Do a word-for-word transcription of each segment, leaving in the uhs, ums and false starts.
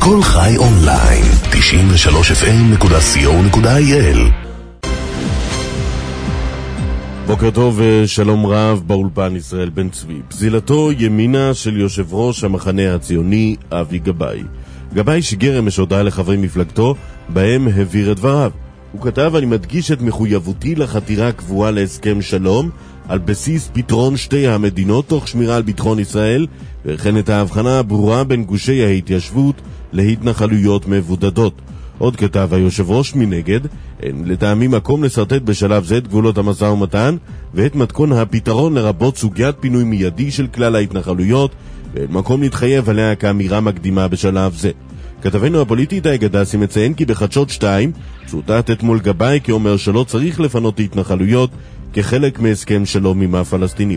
כל חי אונליין, תשעים ושלוש אף אם נקודה סי או נקודה איי אל. בוקר טוב ושלום רב באולפן ישראל בן צבי. פזילתו ימינה של יושב ראש המחנה הציוני אבי גבאי. גבאי שיגר אמש הודעה לחברי מפלגתו בהם הבהיר את דבריו. הוא כתב: אני מדגיש את מחויבותי לחתירה הקבועה להסכם שלום על בסיס פתרון שתי המדינות תוך שמירה על ביטחון ישראל, וכן את ההבחנה הברורה בין גושי ההתיישבות להתנחלויות מבודדות. עוד כתב היושב ראש מנגד: אין לטעמי מקום לסרטט בשלב זה את גבולות המשא ומתן ואת מתכון הפתרון לרבות סוגיית פינוי מיידי של כלל ההתנחלויות, ואין מקום להתחייב עליה כאמירה מקדימה בשלב זה. כתבנו הפוליטי איתי גדסי מציין כי בחדשות שתיים צוטט אתמול גבאי כאומר שלא צריך לפנות התנחלויות כחלק מהסכם שלום עם הפלסטינים.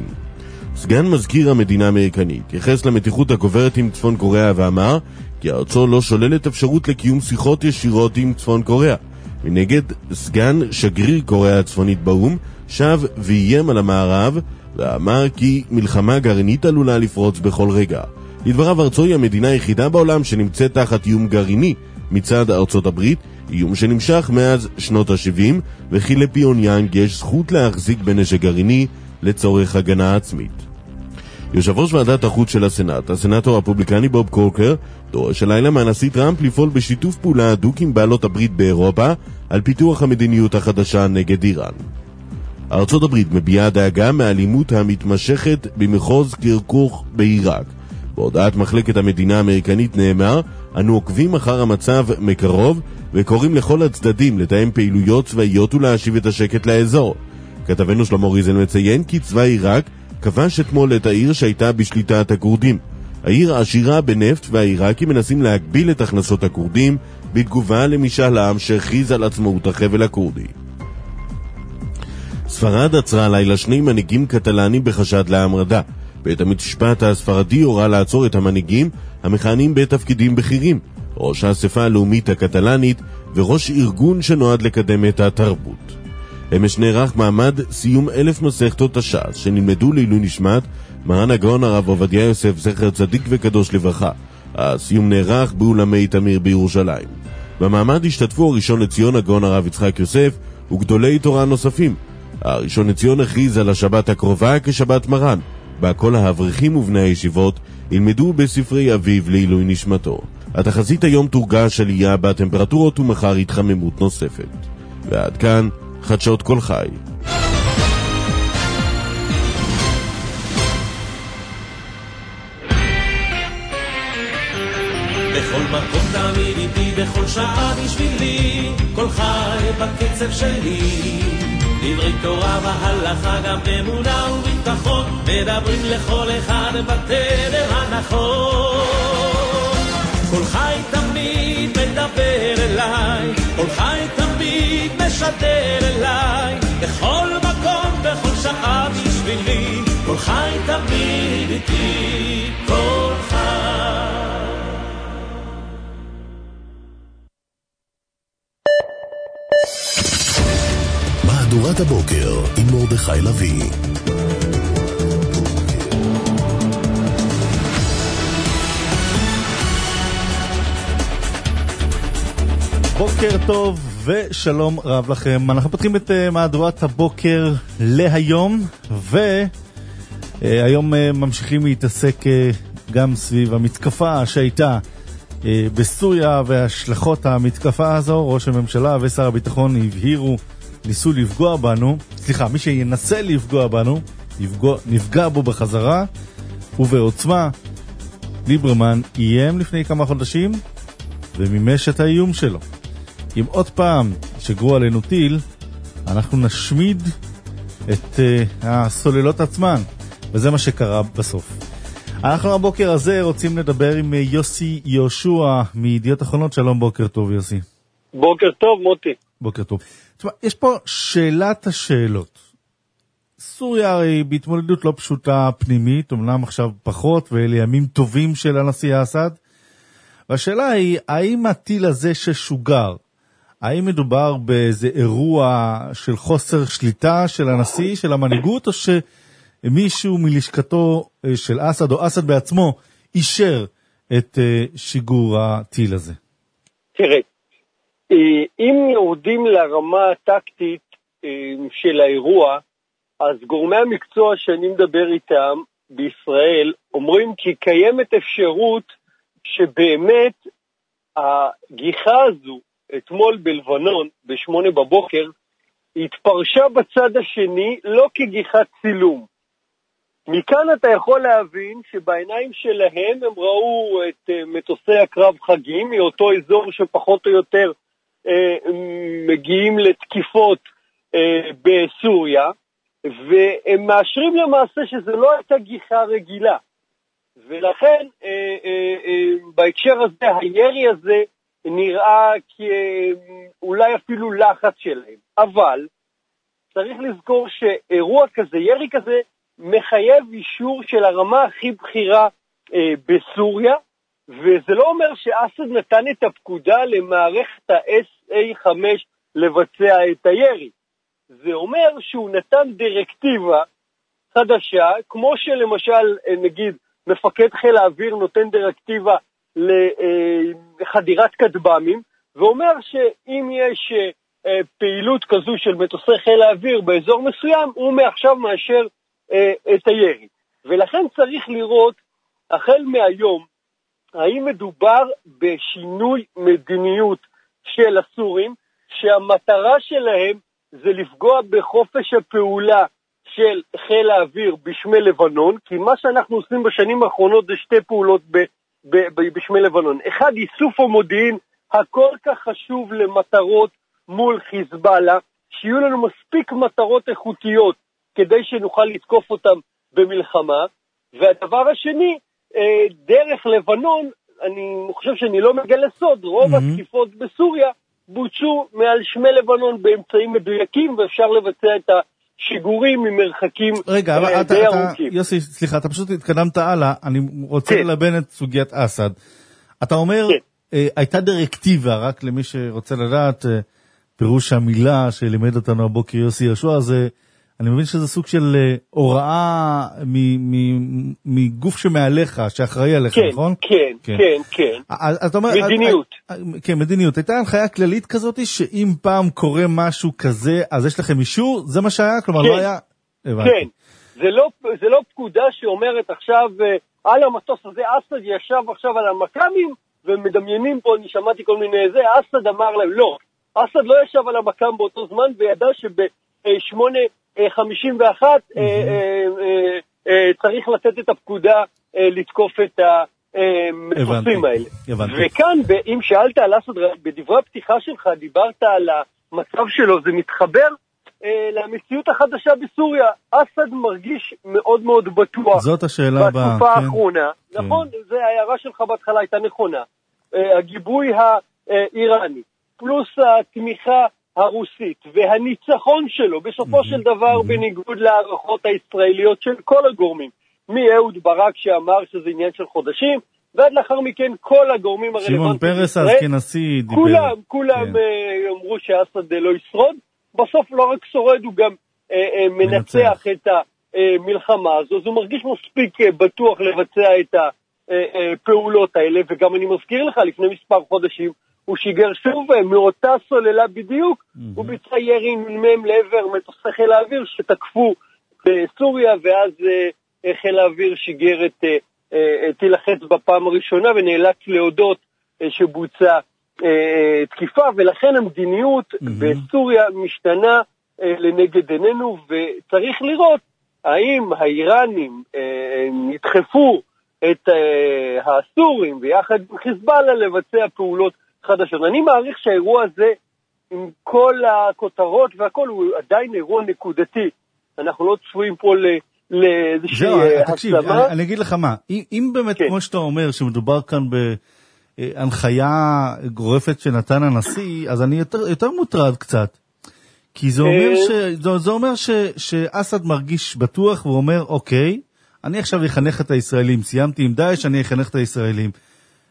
סגן מזכיר המדינה האמריקנית התייחס למתיחות הגוברת עם צפון קוריאה ואמר כי ארצו לא שוללת אפשרות לקיום שיחות ישירות עם צפון קוריאה. מנגד, סגן שגריר קוריאה הצפונית באום שב ואיים על המערב ואמר כי מלחמה גרעינית עלולה לפרוץ בכל רגע. לדבריו, ארצו היא המדינה היחידה בעולם שנמצאת תחת איום גרעיני מצד ארצות הברית, איום שנמשך מאז שנות ה-שבעים, וכי לפיוניאנג יש זכות להחזיק בנשק גרעיני לצורך הגנה עצמית. יושב ראש ועדת החוץ של הסנאט, הסנאטור הרפובליקני בוב קורקר, דורש הלילה מהנשיא טראמפ לפעול בשיתוף פעולה הדוק עם בעלות הברית באירופה על פיתוח המדיניות החדשה נגד איראן. ארצות הברית מביעה דאגה מהאלימות המתמשכת במחוז קירקוך בעיראק. בהודעת מחלקת המדינה האמריקנית נאמר: אנו עוקבים אחר המצב מקרוב וקוראים לכל הצדדים לתאם פעילויות צבאיות ולהשיב את השקט לאזור. כתבנו שלמה ריזל מציין כי צבא עיראק כבש אתמול את העיר שהייתה בשליטת הכורדים. העיר עשירה בנפט והעיראקים מנסים להגביל את הכנסות הכורדים בתגובה למשאל העם שהכריז על עצמאות החבל הכורדי. ספרד עצרה לילה שני מנהיגים קטלנים בחשד להמרדה. בית המשפט הספרדי הורה לעצור את המנהיגים המכהנים בתפקידים בכירים, ראש האספה הלאומית הקטלנית וראש ארגון שנועד לקדם את התרבות. אמש נערך מעמד סיום אלף מסכתות הש"ס שנלמדו לעילוי נשמת מרן הגאון הרב עובדיה יוסף זכר צדיק וקדוש לברכה. הסיום נערך באולמי תמיר בירושלים. במעמד השתתפו הראשון לציון הגאון הרב יצחק יוסף וגדולי תורה נוספים. הראשון לציון הכריז על השבת הקרובה כשבת מרן, בה כל האברכים ובני הישיבות ילמדו בספרי אביו לעילוי נשמתו. התחזית היום תורגש עלייה בטמפרטורות ומחר התחממות נוספת. ועד כאן חדשות כל חי. בכל מקום תמיד איתי, בכל שעה בשבילי, כל חי בקצב שלי. דברי תורה והלכה, גם אמונה וביטחון, מדברים לכל אחד בתדר הנכון. כל חי תמיד מדבר אליי, כל חי תמיד משדר אליי, בכל מקום, בכל שעה בשבילי, כל חי תמיד איתי, כל חי. מהדורת הבוקר עם מרדכי לוי. בוקר טוב ושלום רב לכם. אנחנו פותחים את uh, מהדורת הבוקר להיום, והיום uh, ממשיכים להתעסק uh, גם סביב המתקפה שהייתה uh, בסוריה והשלכות המתקפה הזו. ראש הממשלה ושר הביטחון הבהירו, ניסו לפגוע בנו, סליחה, מי שינסה לפגוע בנו לפגוע, נפגע בו בחזרה ובעוצמה. ליברמן איים לפני כמה חודשים ומימש את האיום שלו. אם עוד פעם שגרו עלינו טיל, אנחנו נשמיד את uh, הסוללות עצמן, וזה מה שקרה בסוף. אנחנו הבוקר הזה רוצים לדבר עם יוסי יהושע מידיעות אחרונות. שלום, בוקר טוב יוסי. בוקר טוב מוטי. בוקר טוב. תשמע, יש פה שאלת השאלות. סוריה הרי בהתמודדות לא פשוטה פנימית, אמנם עכשיו פחות, ואלה ימים טובים של הנשיא אסד. והשאלה היא, האם הטיל הזה ששוגר, האם מדובר באיזה אירוע של חוסר שליטה של הנשיא, של המנהיגות, או שמישהו מלשכתו של אסד, או אסד בעצמו, אישר את שיגור הטיל הזה? תראה, אם יורדים לרמה הטקטית של האירוע, אז גורמי המקצוע שאני מדבר איתם בישראל אומרים כי קיימת אפשרות שבאמת הגיחה הזו אתמול בלבנון בשמונה בבוקר התפרשה בצד השני לא כגיחת צילום. מכאן אתה יכול להבין שבעיניים שלהם הם ראו את מטוסי הקרב חגים מאותו אזור שפחות או יותר אה, מגיעים לתקיפות אה, בסוריה, והם מאשרים למעשה שזה לא הייתה גיחה רגילה. ולכן אה, אה, אה, בהקשר הזה הירי הזה נראה כאולי אפילו לחץ שלהם. אבל צריך לזכור שאירוע כזה, ירי כזה, מחייב אישור של הרמה הכי בכירה אה, בסוריה, וזה לא אומר שאסד נתן את הפקודה למערכת ה-אס איי חמש לבצע את הירי. זה אומר שהוא נתן דירקטיבה חדשה, כמו שלמשל, נגיד, מפקד חיל האוויר נותן דירקטיבה לחדירת כטב"מים, ואומר שאם יש אה, פעילות כזו של מטוסי חיל האוויר באזור מסוים, הוא מעכשיו מאשר את הירי. ולכן צריך לראות החל מהיום האם מדובר בשינוי מדיניות של הסורים שהמטרה שלהם זה לפגוע בחופש הפעולה של חיל האוויר בשמי לבנון, כי מה שאנחנו עושים בשנים האחרונות זה שתי פעולות ב, ב, ב, בשמי לבנון. אחד, איסוף המודיעין הכל כך חשוב למטרות מול חיזבאללה, שיהיו לנו מספיק מטרות איכותיות כדי שנוכל לתקוף אותם במלחמה. והדבר השני, דרך לבנון, אני חושב שאני לא מגלה סוד, רוב mm-hmm. התקיפות בסוריה בוצעו מעל שמי לבנון באמצעים מדויקים, ואפשר לבצע את השיגורים ממרחקים רגע, אבל אתה, די אתה, ארוכים. יוסי, סליחה, אתה פשוט התקדמת הלאה, אני רוצה כן. ללבן את סוגיית אסד. אתה אומר, כן. אה, הייתה דירקטיבה, רק למי שרוצה לדעת, אה, פירוש המילה שלימד אותנו הבוקר יוסי ישוע, זה אני מבין שזה סוג של הוראה מגוף שמעליך, שאחראי עליך, נכון? כן, כן, כן. מדיניות. כן, מדיניות. הייתה הנחיה כללית כזאת, שאם פעם קורה משהו כזה, אז יש לכם אישור? זה מה שהיה? כלומר, לא היה? כן. זה לא פקודה שאומרת עכשיו, על המטוס הזה, אסד ישב עכשיו על המקמים, ומדמיינים פה, אני שמעתי כל מיני זה, אסד אמר להם, לא. אסד לא ישב על המקם באותו זמן, וידע שבשמונה חמישים ואחת צריך לתת את הפקודה לתקוף את המטוסים האלה. וכאן, אם שאלת על אסד, בדברי הפתיחה שלך דיברת על המצב שלו, זה מתחבר למציאות החדשה בסוריה. אסד מרגיש מאוד מאוד בטוח. זאת השאלה הבאה. בתקופה האחרונה, נכון? זה ההערה שלך בהתחלה הייתה נכונה. הגיבוי האיראני, פלוס התמיכה הרוסית, והניצחון שלו, בסופו של דבר, בניגוד להערכות הישראליות של כל הגורמים, מאהוד ברק שאמר שזה עניין של חודשים, ועד לאחר מכן כל הגורמים הרלוונטיים. שמעון פרס אז כנשיא דיבר. כולם, כולם אמרו שאסד לא ישרוד, בסוף לא רק שורד, הוא גם מנצח את המלחמה הזו, אז הוא מרגיש מספיק בטוח לבצע את הפעולות האלה, וגם אני מזכיר לך, לפני מספר חודשים, הוא שיגר שוב מאותה סוללה בדיוק, mm-hmm. הוא ביצע ירי מהם לעבר מטוסי חיל האוויר שתקפו בסוריה, ואז uh, חיל האוויר שיגר את uh, טיל החץ בפעם הראשונה, ונאלץ להודות uh, שבוצע uh, תקיפה, ולכן המדיניות mm-hmm. בסוריה משתנה uh, לנגד עינינו, וצריך לראות האם האיראנים uh, נדחפו את uh, הסורים, ויחד עם חיזבאללה לבצע פעולות חדשות. אני מעריך שהאירוע הזה, עם כל הכותרות והכל, הוא עדיין אירוע נקודתי. אנחנו לא צפויים פה לאיזושהי הסלמה. תקשיב, אני, אני אגיד לך מה, אם, אם באמת, כן. כמו שאתה אומר, שמדובר כאן בהנחיה גורפת שנתן הנשיא, אז אני יותר, יותר מוטרד קצת. כי זה אומר, ש, זה, זה אומר ש, שאסד מרגיש בטוח, והוא אומר, אוקיי, אני עכשיו אחנך את הישראלים, סיימתי עם דאעש, אני אחנך את הישראלים.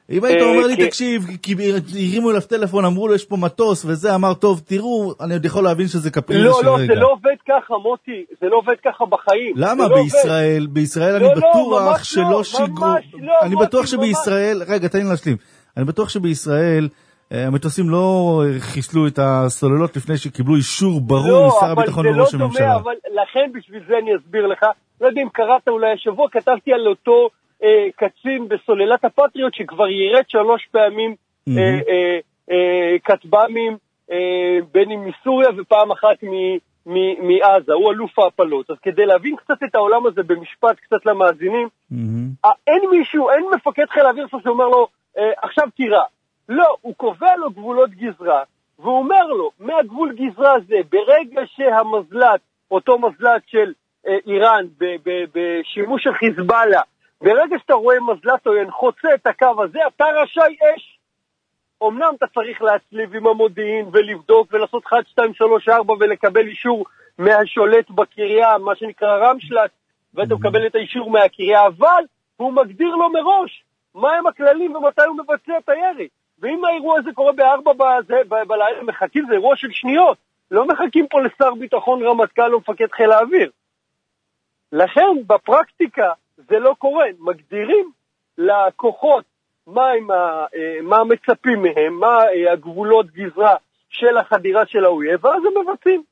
אם היית אומר לי, תקשיב, כי הרימו אליו טלפון, אמרו לו, יש פה מטוס, וזה אמר, טוב, תראו, אני עוד יכול להבין שזה קפריזה של רגע. לא, לא, זה לא עובד ככה, מוטי, זה לא עובד ככה בחיים. למה? בישראל, בישראל אני בטוח שלא שיגרו, אני בטוח שבישראל, רגע, תן לי להשלים, אני בטוח שבישראל, המטוסים לא חיסלו את הסוללות לפני שקיבלו אישור ברור משר הביטחון וראש הממשלה. לא, אבל זה לא דומה, אבל לכן בשביל זה אני אסביר לך, לא יודע אם קראת אולי השבוע, כתבתי על אותו אה, קצין בסוללת הפטריוט שכבר ירד שלוש פעמים mm-hmm. אה, אה, אה, כטב"מים, אה, בין אם מסוריה ופעם אחת מ, מ, מעזה, הוא אלוף ההפלות. אז כדי להבין קצת את העולם הזה במשפט קצת למאזינים, mm-hmm. אין מישהו, אין מפקד חיל האוויר שאומר לו, אה, עכשיו תירה. לא, הוא קובע לו גבולות גזרה, והוא אומר לו, מהגבול גזרה הזה, ברגע שהמזל"ט, אותו מזל"ט של אה, איראן, ב- ב- בשימוש של חיזבאללה, ברגע שאתה רואה מזל"ט עוין חוצה את הקו הזה, אתה רשאי אש. אמנם אתה צריך להצליב עם המודיעין ולבדוק ולעשות אחת, שתיים, שלוש, ארבע ולקבל אישור מהשולט בקריה, מה שנקרא רמשל"ט, ואתה מקבל את האישור מהקריה, אבל הוא מגדיר לו מראש מהם הכללים ומתי הוא מבצע את הירי. ואם האירוע הזה קורה בארבע בלילה, מחכים, זה אירוע של שניות. לא מחכים פה לשר ביטחון, רמטכ"ל או מפקד חיל האוויר. לכן, בפרקטיקה, זה לא קורה. מגדירים לכוחות מה, ה, מה מצפים מהם, מה הגבולות גזרה של החדירה של האויב, ואז הם מבצעים.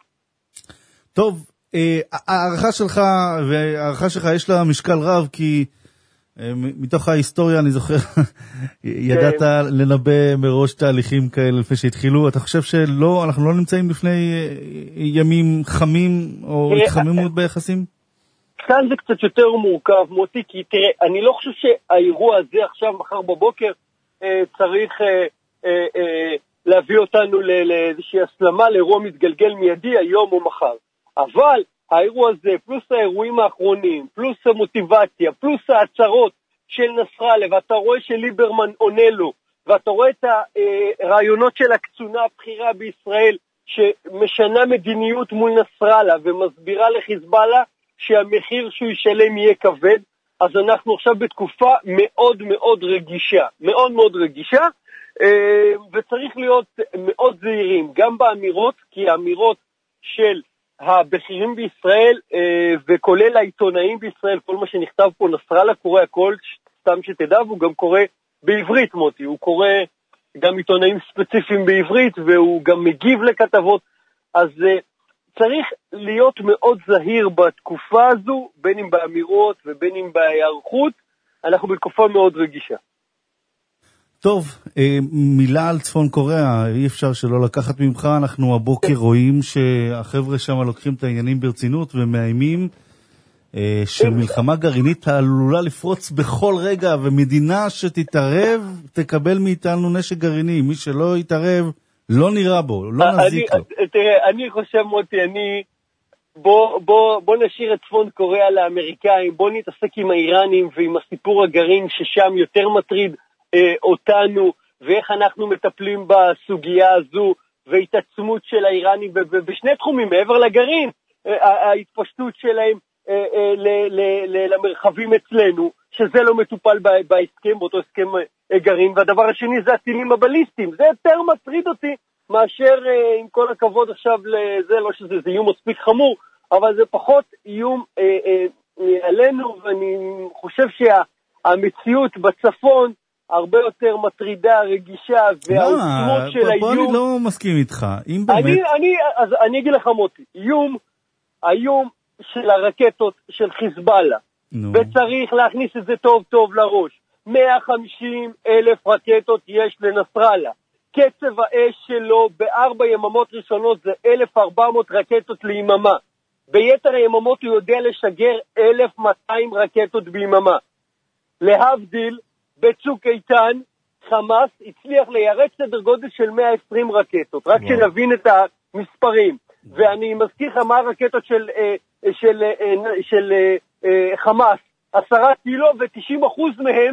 טוב, הערכה שלך, והערכה שלך יש לה משקל רב, כי מתוך ההיסטוריה, אני זוכר, ידעת לנבא מראש תהליכים כאלה לפני שהתחילו. אתה חושב שלא, אנחנו לא נמצאים לפני ימים חמים או התחממות ביחסים? כאן זה קצת יותר מורכב, מוטי, כי תראה, אני לא חושב שהאירוע הזה עכשיו, מחר בבוקר, צריך להביא אותנו לאיזושהי הסלמה, לאירוע מתגלגל מיידי היום או מחר. אבל האירוע הזה, פלוס האירועים האחרונים, פלוס המוטיבציה, פלוס ההצהרות של נסראללה, ואתה רואה שליברמן עונה לו, ואתה רואה את הרעיונות של הקצונה הבכירה בישראל, שמשנה מדיניות מול נסראללה, ומסבירה לחיזבאללה שהמחיר שהוא ישלם יהיה כבד, אז אנחנו עכשיו בתקופה מאוד מאוד רגישה, מאוד מאוד רגישה, וצריך להיות מאוד זהירים, גם באמירות, כי האמירות של הבכירים בישראל, וכולל העיתונאים בישראל, כל מה שנכתב פה, נסראללה קורא הכל, סתם שתדע, והוא גם קורא בעברית, מוטי, הוא קורא גם עיתונאים ספציפיים בעברית, והוא גם מגיב לכתבות, אז צריך להיות מאוד זהיר בתקופה הזו, בין אם באמירות ובין אם בהיערכות, אנחנו בתקופה מאוד רגישה. טוב, מילה על צפון קוריאה, אי אפשר שלא לקחת ממך, אנחנו הבוקר רואים שהחבר'ה שם לוקחים את העניינים ברצינות ומאיימים שמלחמה גרעינית עלולה לפרוץ בכל רגע, ומדינה שתתערב תקבל מאיתנו נשק גרעיני, מי שלא יתערב לא נראה בו, לא נזיק לו. תראה, אני חושב מוטי, אני בוא, בוא, בוא נשאיר את צפון קוריאה לאמריקאים, בוא נתעסק עם האיראנים ועם הסיפור הגרעין ששם יותר מטריד אותנו, ואיך אנחנו מטפלים בסוגיה הזו, והתעצמות של האיראנים בשני תחומים, מעבר לגרעין, ההתפשטות שלהם למרחבים אצלנו, שזה לא מטופל בהסכם, באותו הסכם גרעין, והדבר השני זה הטילים הבליסטיים, זה יותר מטריד אותי, מאשר עם כל הכבוד עכשיו לזה, לא שזה זה איום מספיק חמור, אבל זה פחות איום עלינו, ואני חושב שהמציאות בצפון, הרבה יותר מטרידה, רגישה, והעוצמות של האיום... פה אני לא מסכים איתך, אם באמת... אני, אני, אז אני אגיד לך מוטי, איום, האיום של הרקטות של חיזבאללה, וצריך להכניס את זה טוב טוב לראש, מאה וחמישים אלף רקטות יש לנסראללה, קצב האש שלו בארבע יממות ראשונות זה אלף וארבע מאות רקטות ליממה, ביתר היממות הוא יודע לשגר אלף ומאתיים רקטות ביממה, להבדיל, בצוק איתן, חמאס הצליח ליירט סדר גודל של מאה ועשרים רקטות, רק שנבין את המספרים. ואני מזכיר לך מה הרקטות של, של, של, של חמאס, עשרה קילו ו-תשעים אחוז מהם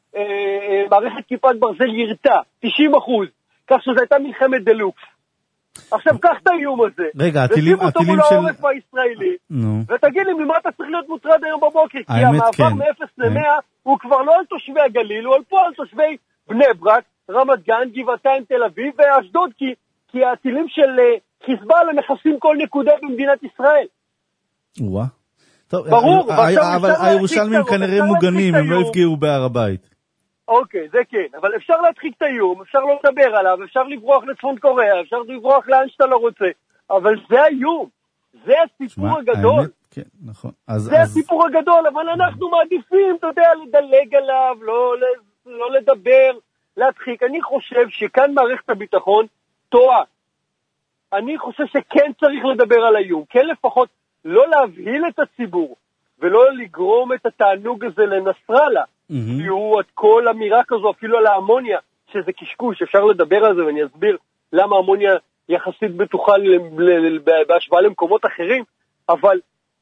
מערכת כיפת ברזל ירתה, תשעים אחוז, כך שזו הייתה מלחמת דלוקס. עכשיו, קח את האיום הזה. רגע, הטילים של... ושים אותו מול העורף הישראלי, ותגיד לי, ממה אתה צריך להיות מוטרד היום בבוקר? כי המעבר מ-אפס למאה הוא כבר לא על תושבי הגליל, הוא פה על תושבי בני ברק, רמת גן, גבעתיים, תל אביב ואשדוד, כי הטילים של חיזבאללה מכסים כל נקודה במדינת ישראל. וואה. ברור, אבל הירושלמים כנראה מוגנים, הם לא יפגעו בהר הבית. אוקיי, זה כן, אבל אפשר להדחיק את האיום, אפשר לא לדבר עליו, אפשר לברוח לצפון קוריאה, אפשר לברוח לאן שאתה לא רוצה, אבל זה האיום, זה הסיפור הגדול. האמת, כן, נכון. זה הסיפור הגדול, אבל אנחנו מעדיפים, אתה יודע, לדלג עליו, לא, לא לדבר, להדחיק. אני חושב שכאן מערכת הביטחון טועה. אני חושב שכן צריך לדבר על האיום, כן לפחות לא להבהיל את הציבור, ולא לגרום את התענוג הזה לנסראללה. כי הוא את כל אמירה כזו, אפילו על האמוניה, שזה קשקוש, אפשר לדבר על זה, ואני אסביר למה האמוניה יחסית בטוחה בהשוואה למקומות אחרים, אבל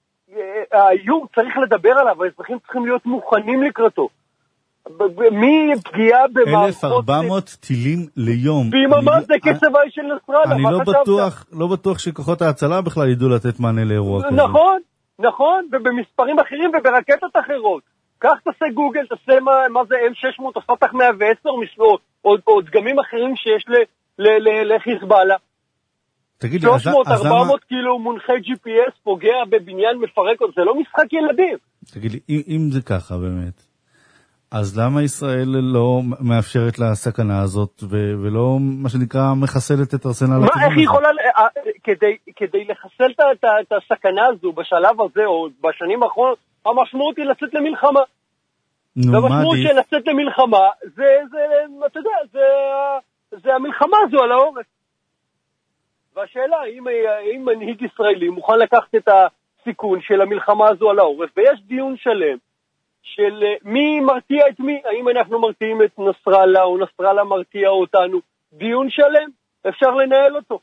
האיום צריך לדבר עליו, האזרחים צריכים להיות מוכנים לקראתו. מפגיעה במערכות... אלף וארבע מאות טילים ליום. ביממה זה קצב האש של נסראללה, אני לא בטוח, לא בטוח שכוחות ההצלה בכלל ידעו לתת מענה לאירוע כזה. נכון, נכון, ובמספרים אחרים וברקטות אחרות. כך תעשה גוגל, תעשה מה, מה זה אם שש מאות או פתח מאה ועשר משלות, או, או דגמים אחרים שיש לחיזבאללה. תגיד לי, שלוש מאות ארבע מאות קילו מונחה ג'י פי אס פוגע בבניין מפרק, זה לא משחק ילדים. תגיד לי, אם, אם זה ככה באמת, אז למה ישראל לא מאפשרת לסכנה הזאת, ו- ולא, מה שנקרא, מחסלת את ארסנל הטילים? מה, איך היא יכולה, כדי, כדי לחסל את, את, את הסכנה הזו בשלב הזה, או בשנים האחרונות, המשמעות היא לצאת למלחמה. המשמעות של לצאת למלחמה, זה, זה, אתה יודע, זה, זה המלחמה הזו על העורף. והשאלה, האם, האם מנהיג ישראלי מוכן לקחת את הסיכון של המלחמה הזו על העורף, ויש דיון שלם של מי מרתיע את מי, האם אנחנו מרתיעים את נסראללה, או נסראללה מרתיע אותנו. דיון שלם, אפשר לנהל אותו.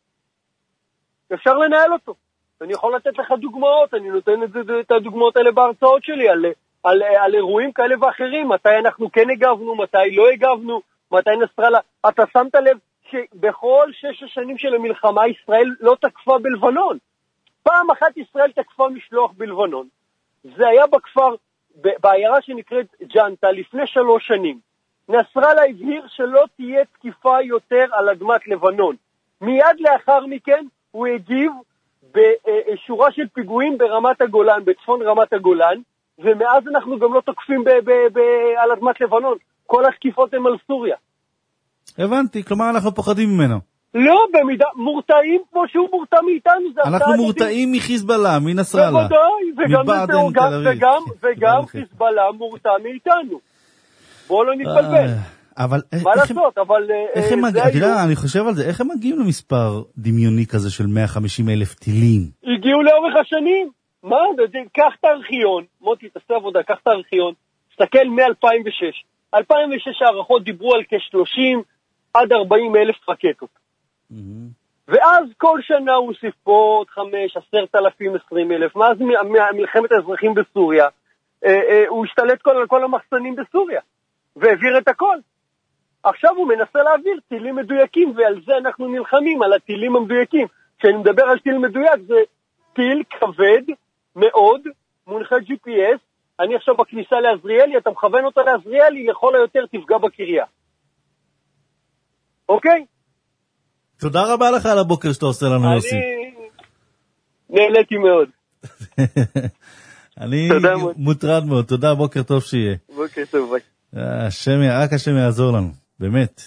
אפשר לנהל אותו. אני יכול לתת לך דוגמאות, אני נותן את, זה, את הדוגמאות האלה בהרצאות שלי, על, על, על אירועים כאלה ואחרים, מתי אנחנו כן הגבנו, מתי לא הגבנו, מתי נסראללה. אתה שמת לב שבכל שש השנים של המלחמה ישראל לא תקפה בלבנון. פעם אחת ישראל תקפה משלוח בלבנון. זה היה בכפר, בעיירה שנקראת ג'נטה, לפני שלוש שנים. נסראללה הבהיר שלא תהיה תקיפה יותר על אדמת לבנון. מיד לאחר מכן הוא הגיב בשורה של פיגועים ברמת הגולן, בצפון רמת הגולן, ומאז אנחנו גם לא תוקפים ב- ב- ב- על אדמת לבנון. כל התקיפות הן על סוריה. הבנתי, כלומר אנחנו פוחדים ממנו. לא, במידה, מורתעים כמו שהוא מורתע מאיתנו. אנחנו מורתעים מחיזבאללה, מנסראללה. בוודאי, וגם, וגם, וגם חיזבאללה מורתע מאיתנו. בואו לא נתבלבל. אבל מה לעשות, אבל איך הם, אתה יודע, אני חושב על זה, איך הם מגיעים למספר דמיוני כזה של מאה וחמישים אלף טילים? הגיעו לאורך השנים. מה? קח את הארכיון, מוטי, תעשה עבודה, קח את הארכיון, תסתכל מ-אלפיים ושש. אלפיים ושש הערכות דיברו על כ-שלושים עד ארבעים אלף רקטות. ואז כל שנה הוא הוסיף פה עוד חמש, עשרת אלפים, עשרים אלף. מאז מלחמת האזרחים בסוריה, הוא השתלט על כל המחסנים בסוריה, והעביר את הכל. עכשיו הוא מנסה להעביר טילים מדויקים, ועל זה אנחנו נלחמים, על הטילים המדויקים. כשאני מדבר על טיל מדויק, זה טיל כבד מאוד, מונחה ג'י פי אס, אני עכשיו בכניסה לעזריאלי, אתה מכוון אותה לעזריאלי, לכל היותר תפגע בקריה. אוקיי? תודה רבה לך על הבוקר שאתה עושה לנו, יוסי. אני נהניתי מאוד. אני מוטרד מאוד, תודה, בוקר טוב שיהיה. בוקר טוב, ביי. השם, רק השם יעזור לנו, באמת.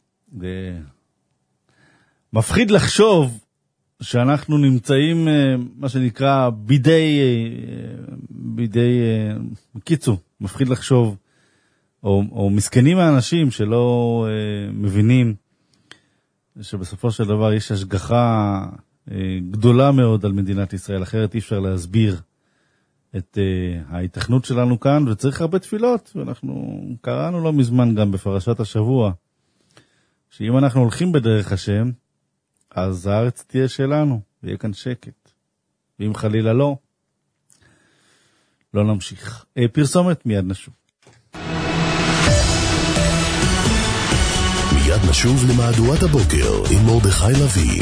מפחיד לחשוב שאנחנו נמצאים, מה שנקרא, בידי, בידי, קיצור, מפחיד לחשוב, או, או מסכנים האנשים שלא מבינים, שבסופו של דבר יש השגחה גדולה מאוד על מדינת ישראל, אחרת אי אפשר להסביר את ההיתכנות שלנו כאן, וצריך הרבה תפילות, ואנחנו קראנו לא מזמן גם בפרשת השבוע, שאם אנחנו הולכים בדרך השם, אז הארץ תהיה שלנו, ויהיה כאן שקט. ואם חלילה לא, לא נמשיך. פרסומת, מיד נשוב. מיד נשוב. שוב למהדורת הבוקר עם מרדכי לוי.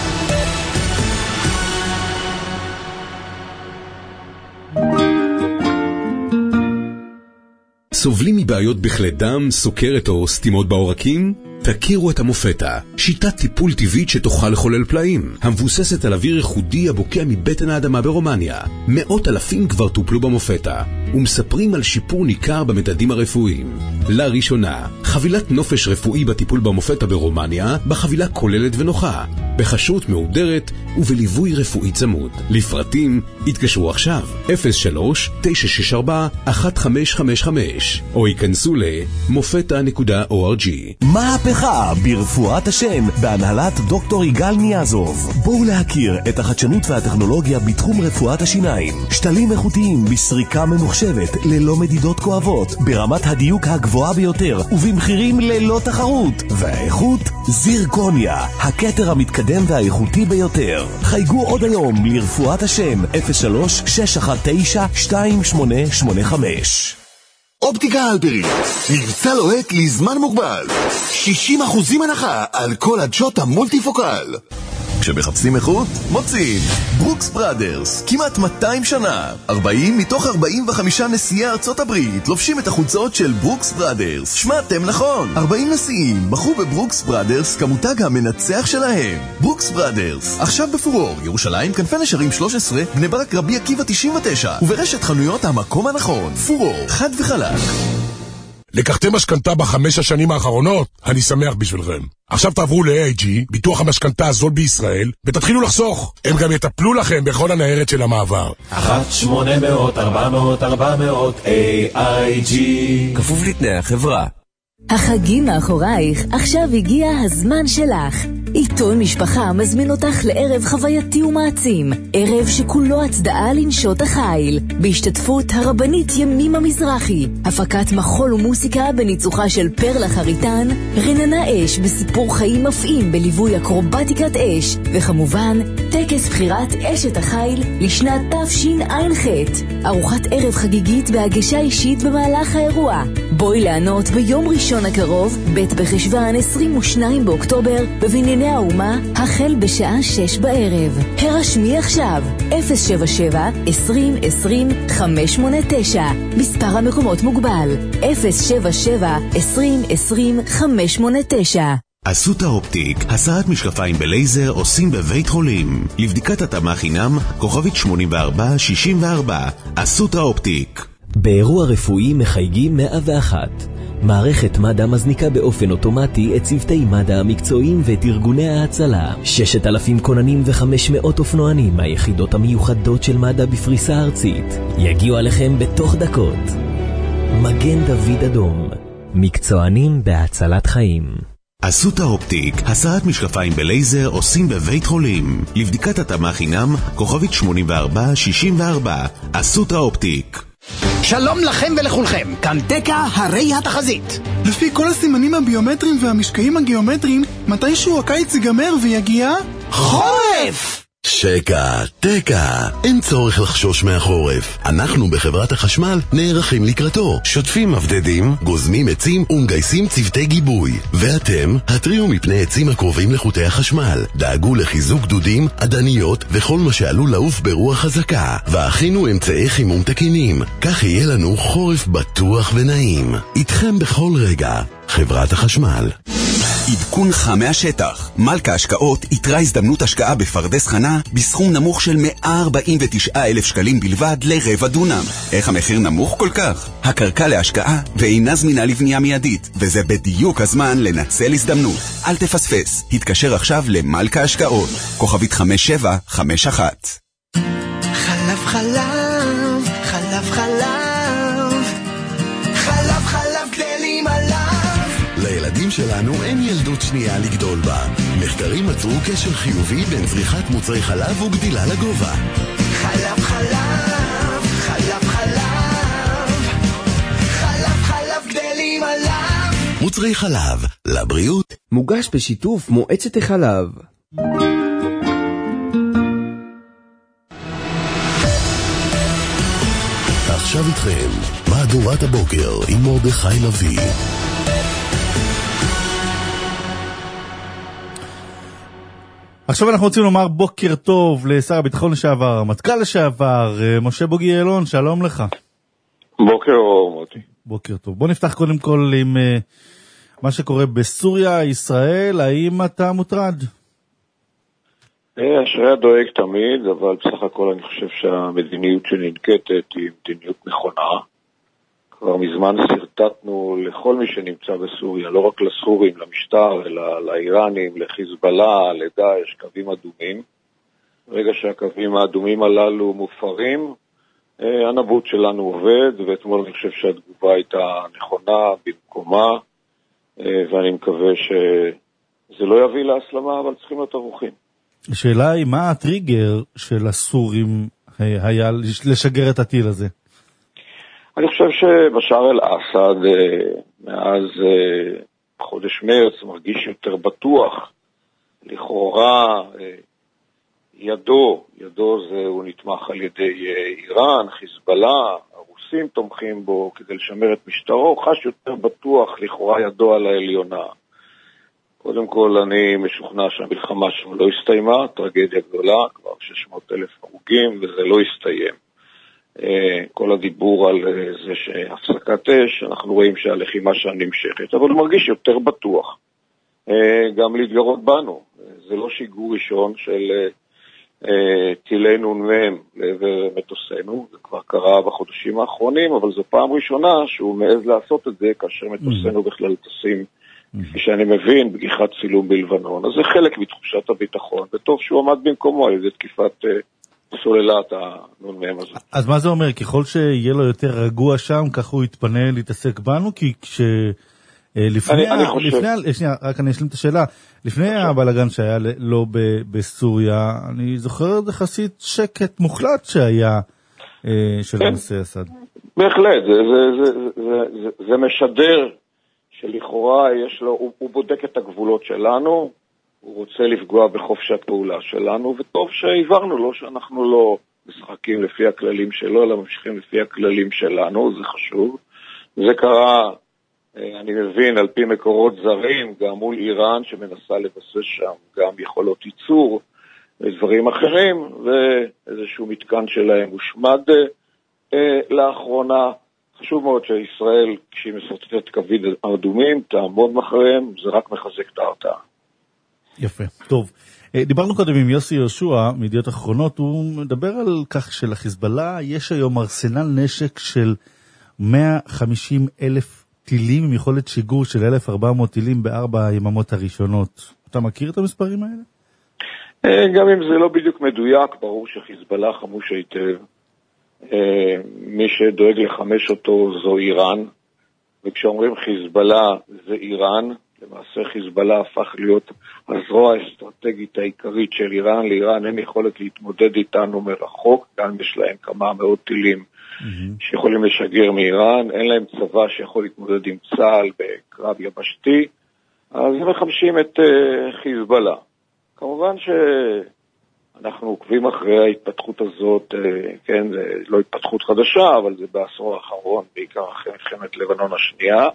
סובלים מבעיות בכלי דם, סוכרת או סתימות בעורקים? תכירו את המופטה, שיטת טיפול טבעית שתוכל לחולל פלאים, המבוססת על אוויר ייחודי הבוקע מבטן האדמה ברומניה. מאות אלפים כבר טופלו במופטה, ומספרים על שיפור ניכר במדדים הרפואיים. לראשונה, חבילת נופש רפואי בטיפול במופטה ברומניה, בחבילה כוללת ונוחה, בחשרות מהודרת ובליווי רפואי צמוד. לפרטים, התקשרו עכשיו, אפס שלוש תשע שש ארבע אחת חמש חמש חמש, או ייכנסו ל-מופטה נקודה או אר ג'י. מהפכה ברפואת השן בהנהלת דוקטור יגאל ניאזוב. בואו להכיר את החדשנות והטכנולוגיה בתחום רפואת השיניים. שתלים איכותיים בסריקה ממוחשבת ללא מדידות כואבות, ברמת הדיוק הגבוהה ביותר ובמחירים ללא תחרות. והאיכות זירקוניה, הכתר המתקדם והאיכותי ביותר. חייגו עוד היום לרפואת השן אפס שלוש שש אחת תשע שתיים שמונה שמונה חמש. אופטיקה הלפרין, מבצע לוהט לזמן מוגבל, שישים אחוזים הנחה על כל הדשות המולטיפוקל. כשמחפשים איכות, מוצאים ברוקס בראדרס, כמעט מאתיים שנה, ארבעים מתוך ארבעים וחמישה נשיאי ארצות הברית לובשים את החולצות של ברוקס בראדרס. שמעתם נכון, ארבעים נשיאים בחרו בברוקס בראדרס כמותג המנצח שלהם. ברוקס בראדרס, עכשיו בפורור, ירושלים, כנפי נשרים שלוש עשרה, בני ברק, רבי עקיבא תשעים ותשע, וברשת חנויות המקום הנכון. פורור, חד וחלק. לקחתם משכנתה בחמש השנים האחרונות? אני שמח בשבילכם. עכשיו תעברו ל-איי איי ג'י, ביטוח המשכנתה הזול בישראל, ותתחילו לחסוך. הם גם יטפלו לכם בכל הניירת של המעבר. אחת שמונה מאות ארבע מאות ארבע מאות איי איי ג'י. כפוף לתנאי החברה. החגים מאחורייך, עכשיו הגיע הזמן שלך. עיתון משפחה מזמין אותך לערב חווייתי ומעצים, ערב שכולו הצדעה לנשות החיל, בהשתתפות הרבנית ימימה מזרחי, הפקת מחול ומוסיקה בניצוחה של פרלה חריטן, רננה אש בסיפור חיים מפעים בליווי אקרובטיקת אש, וכמובן טקס בחירת אשת החיל לשנת תשע"ח, ארוחת ערב חגיגית בהגשה אישית במהלך האירוע. בואי לענות ביום ראשון הקרוב, בית בחשבן עשרים ושניים באוקטובר, בבנייני האומה, החל בשעה שש בערב. הרשמי עכשיו, אפס שבע שבע עשרים עשרים חמש שמונה תשע, מספר המקומות מוגבל, אפס שבע שבע עשרים עשרים חמש שמונה תשע. אסותא אופטיק, הסרת משקפיים בלייזר עושים בבית חולים. לבדיקת התאמה חינם, כוכבית שמונים וארבע שישים וארבע, אסותא אופטיק. באירוע רפואי מחייגים מאה ואחת. מערכת מד"א מזניקה באופן אוטומטי את צוותי מד"א המקצועיים ואת ארגוני ההצלה. ששת אלפים כוננים וחמש מאות אופנוענים מהיחידות המיוחדות של מד"א בפריסה ארצית יגיעו עליכם בתוך דקות. מגן דוד אדום, מקצוענים בהצלת חיים. אסותא אופטיק, הסרת משקפיים בלייזר עושים בבית חולים. לבדיקת התאמה חינם, כוכבית שמונים וארבע שישים וארבע, אסותא אופטיק. שלום לכם ולכולכם, כאן תקה הרי התחזית. לפי כל הסימנים הביומטריים והמשקעים הגיאומטריים, מתישהו הקיץ ייגמר ויגיע חורף! שקע, תקע, אין צורך לחשוש מהחורף. אנחנו בחברת החשמל נערכים לקראתו. שוטפים מבדדים, גוזמים עצים ומגייסים צוותי גיבוי. ואתם, התריעו מפני עצים הקרובים לחוטי החשמל. דאגו לחיזוק דודים, עדניות וכל מה שעלול לעוף ברוח חזקה. והכינו אמצעי חימום תקינים. כך יהיה לנו חורף בטוח ונעים. איתכם בכל רגע. חברת החשמל. עדכון חם מהשטח. מלכה השקעות יתרה הזדמנות השקעה בפרדס חנה בסכום נמוך של מאה ארבעים ותשעה אלף שקלים בלבד לרבע דונם. איך המחיר נמוך כל כך? הקרקע להשקעה ואינה זמינה לבנייה מיידית, וזה בדיוק הזמן לנצל הזדמנות. אל תפספס. התקשר עכשיו למלכה השקעות. כוכבית חמש שבע חמש אחת. חלב חלב, חלב חלב, חלב חלב גדלים עליו. לילדים שלנו אין ילדות שנייה לגדול בה. מחקרים מצאו קשר חיובי בין צריכת מוצרי חלב וגדילה לגובה. חלב חלב, חלב חלב, חלב חלב גדלים עליו. מוצרי חלב, לבריאות. מוגש בשיתוף מועצת החלב. עכשיו איתכם, מהדורת הבוקר עם מרדכי לוי. עכשיו אנחנו רוצים לומר בוקר טוב לשר הביטחון לשעבר, המטכ"ל לשעבר, משה בוגי יעלון, שלום לך. בוקר אור, מוטי. בוקר טוב. בוא נפתח קודם כל עם uh, מה שקורה בסוריה, ישראל, האם אתה מוטרד? אשריה דואג תמיד, אבל בסך הכל אני חושב שהמדיניות שננקטת היא מדיניות נכונה. כבר מזמן סרטטנו לכל מי שנמצא בסוריה, לא רק לסורים, למשטר, אלא לאיראנים, לחיזבאללה, לדאעש, קווים אדומים. ברגע שהקווים האדומים הללו מופרים, הנבוט שלנו עובד, ואתמול אני חושב שהתגובה הייתה נכונה, במקומה, ואני מקווה שזה לא יביא להסלמה, אבל צריכים להיות ערוכים. השאלה היא, מה הטריגר של הסורים היה לשגר את הטיל הזה? אני חושב שבשאר אל-אסד, מאז חודש מרץ, מרגיש יותר בטוח. לכאורה, ידו, ידו זה הוא נתמך על ידי איראן, חיזבאללה, הרוסים תומכים בו כדי לשמר את משטרו, חש יותר בטוח לכאורה ידו על העליונה. קודם כל אני משוכנע שהמלחמה שם לא הסתיימה, טרגדיה גדולה, כבר שש מאות אלף הרוגים וזה לא הסתיים. כל הדיבור על זה שהפסקת אש, אנחנו רואים שהלחימה שם נמשכת, אבל הוא מרגיש יותר בטוח. גם להתגרות בנו, זה לא שיגור ראשון של טילי נ"מ לעבר מטוסינו, זה כבר קרה בחודשים האחרונים, אבל זו פעם ראשונה שהוא מעז לעשות את זה כאשר מטוסינו בכלל טסים, כפי שאני מבין, בגיחת צילום בלבנון. אז זה חלק מתחושת הביטחון, וטוב שהוא עמד במקומו על ידי תקיפת סוללת הנ"מ הזו. אז מה זה אומר? ככל שיהיה לו יותר רגוע שם, כך הוא יתפנה להתעסק בנו? כי כש... לפני, אני, אני לפני, שנייה, רק אני אשלים את השאלה, לפני הבלגן שהיה לו בסוריה, אני זוכר יחסית שקט מוחלט שהיה של הנשיא אסד. בהחלט, זה, זה, זה, זה, זה, זה משדר שלכאורה יש לו, הוא, הוא בודק את הגבולות שלנו, הוא רוצה לפגוע בחופש הפעולה שלנו, וטוב שהעברנו לו שאנחנו לא משחקים לפי הכללים שלו, אלא ממשיכים לפי הכללים שלנו, זה חשוב. זה קרה, אני מבין, על פי מקורות זרים, גם מול איראן שמנסה לבסס שם גם יכולות ייצור ודברים אחרים, ואיזשהו מתקן שלהם הושמד אה, לאחרונה. חשוב מאוד שישראל, כשהיא מסרטטת קווים אדומים, תעמוד מאחוריהם, זה רק מחזק את ההרתעה. יפה, טוב. דיברנו קודם עם יוסי יהושע, מידיעות אחרונות, הוא מדבר על כך שלחיזבאללה יש היום ארסנל נשק של מאה וחמישים אלף טילים, עם יכולת שיגור של אלף וארבע מאות טילים בארבע היממות הראשונות. אתה מכיר את המספרים האלה? גם אם זה לא בדיוק מדויק, ברור שחיזבאללה חמוש היטב. מי שדואג לחמש אותו זו איראן, וכשאומרים חיזבאללה זה איראן, למעשה חיזבאללה הפך להיות הזרוע האסטרטגית העיקרית של איראן. לאיראן אין יכולת להתמודד איתנו מרחוק, גם יש להם כמה מאות טילים שיכולים לשגר מאיראן, אין להם צבא שיכול להתמודד עם צה"ל בקרב יבשתי, אז הם מחמשים את חיזבאללה. כמובן שאנחנו עוקבים אחרי ההתפתחות הזאת, כן, זה לא התפתחות חדשה, אבל זה בעשור האחרון, בעיקר אחרי מלחמת לבנון השנייה,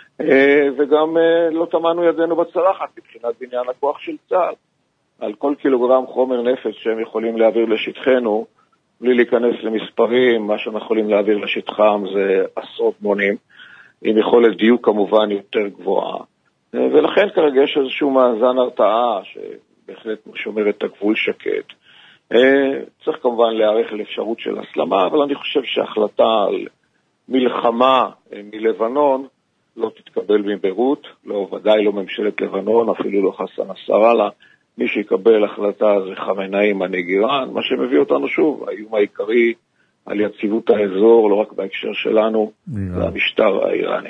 וגם לא תמנו ידינו בצלחת מבחינת בניין הכוח של צה"ל. על כל קילוגרם חומר נפץ שהם יכולים להעביר לשטחנו, בלי להיכנס למספרים, מה שאנחנו יכולים להעביר לשטחם זה עשרות מונים, עם יכולת דיוק כמובן יותר גבוהה. ולכן כרגע יש איזשהו מאזן הרתעה, שבהחלט שומר את הגבול שקט. צריך כמובן להיערך לאפשרות של הסלמה, אבל אני חושב שההחלטה על מלחמה מלבנון לא תתקבל מביירות, לא, ודאי לא ממשלת לבנון, אפילו לא חסן נסראללה. מי שיקבל החלטה זה חמינאי מנהיג איראן, מה שמביא אותנו שוב, האיום העיקרי על יציבות האזור, לא רק בהקשר שלנו, זה המשטר האיראני.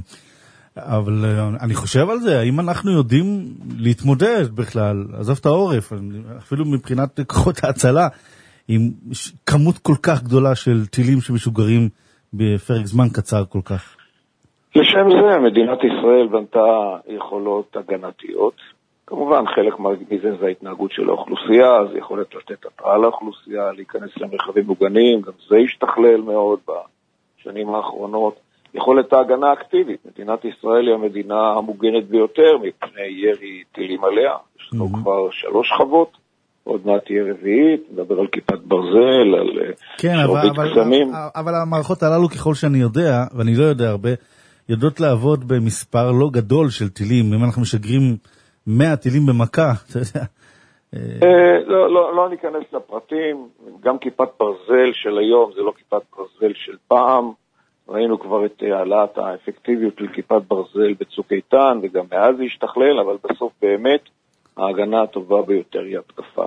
אבל אני חושב על זה, האם אנחנו יודעים להתמודד בכלל, עזוב את העורף, אפילו מבחינת כוחות ההצלה, עם כמות כל כך גדולה של טילים שמשוגרים בפרק זמן קצר כל כך? לשם זה, מדינת ישראל בנתה יכולות הגנתיות, כמובן, חלק מזה זה ההתנהגות של האוכלוסייה, זה יכולת לתת התראה לאוכלוסייה, להיכנס למרחבים מוגנים, גם זה השתכלל מאוד בשנים האחרונות. יכולת ההגנה האקטיבית. מדינת ישראל היא המדינה המוגנת ביותר מפני ירי טילים עליה. יש לנו mm-hmm. כבר שלוש חוות, עוד מעט תהיה רביעית, נדבר על כיפת ברזל, על כן, שרובית אבל, קסמים. אבל, אבל המערכות הללו, ככל שאני יודע, ואני לא יודע הרבה, יודעות לעבוד במספר לא גדול של טילים. אם אנחנו משגרים מאה טילים במכה, אתה יודע. לא, לא, לא ניכנס לפרטים. גם כיפת ברזל של היום, זה לא כיפת ברזל של פעם. ראינו כבר את העלאת האפקטיביות של כיפת ברזל בצוק איתן, וגם מאז זה השתכלל, אבל בסוף באמת ההגנה הטובה ביותר היא התקפה.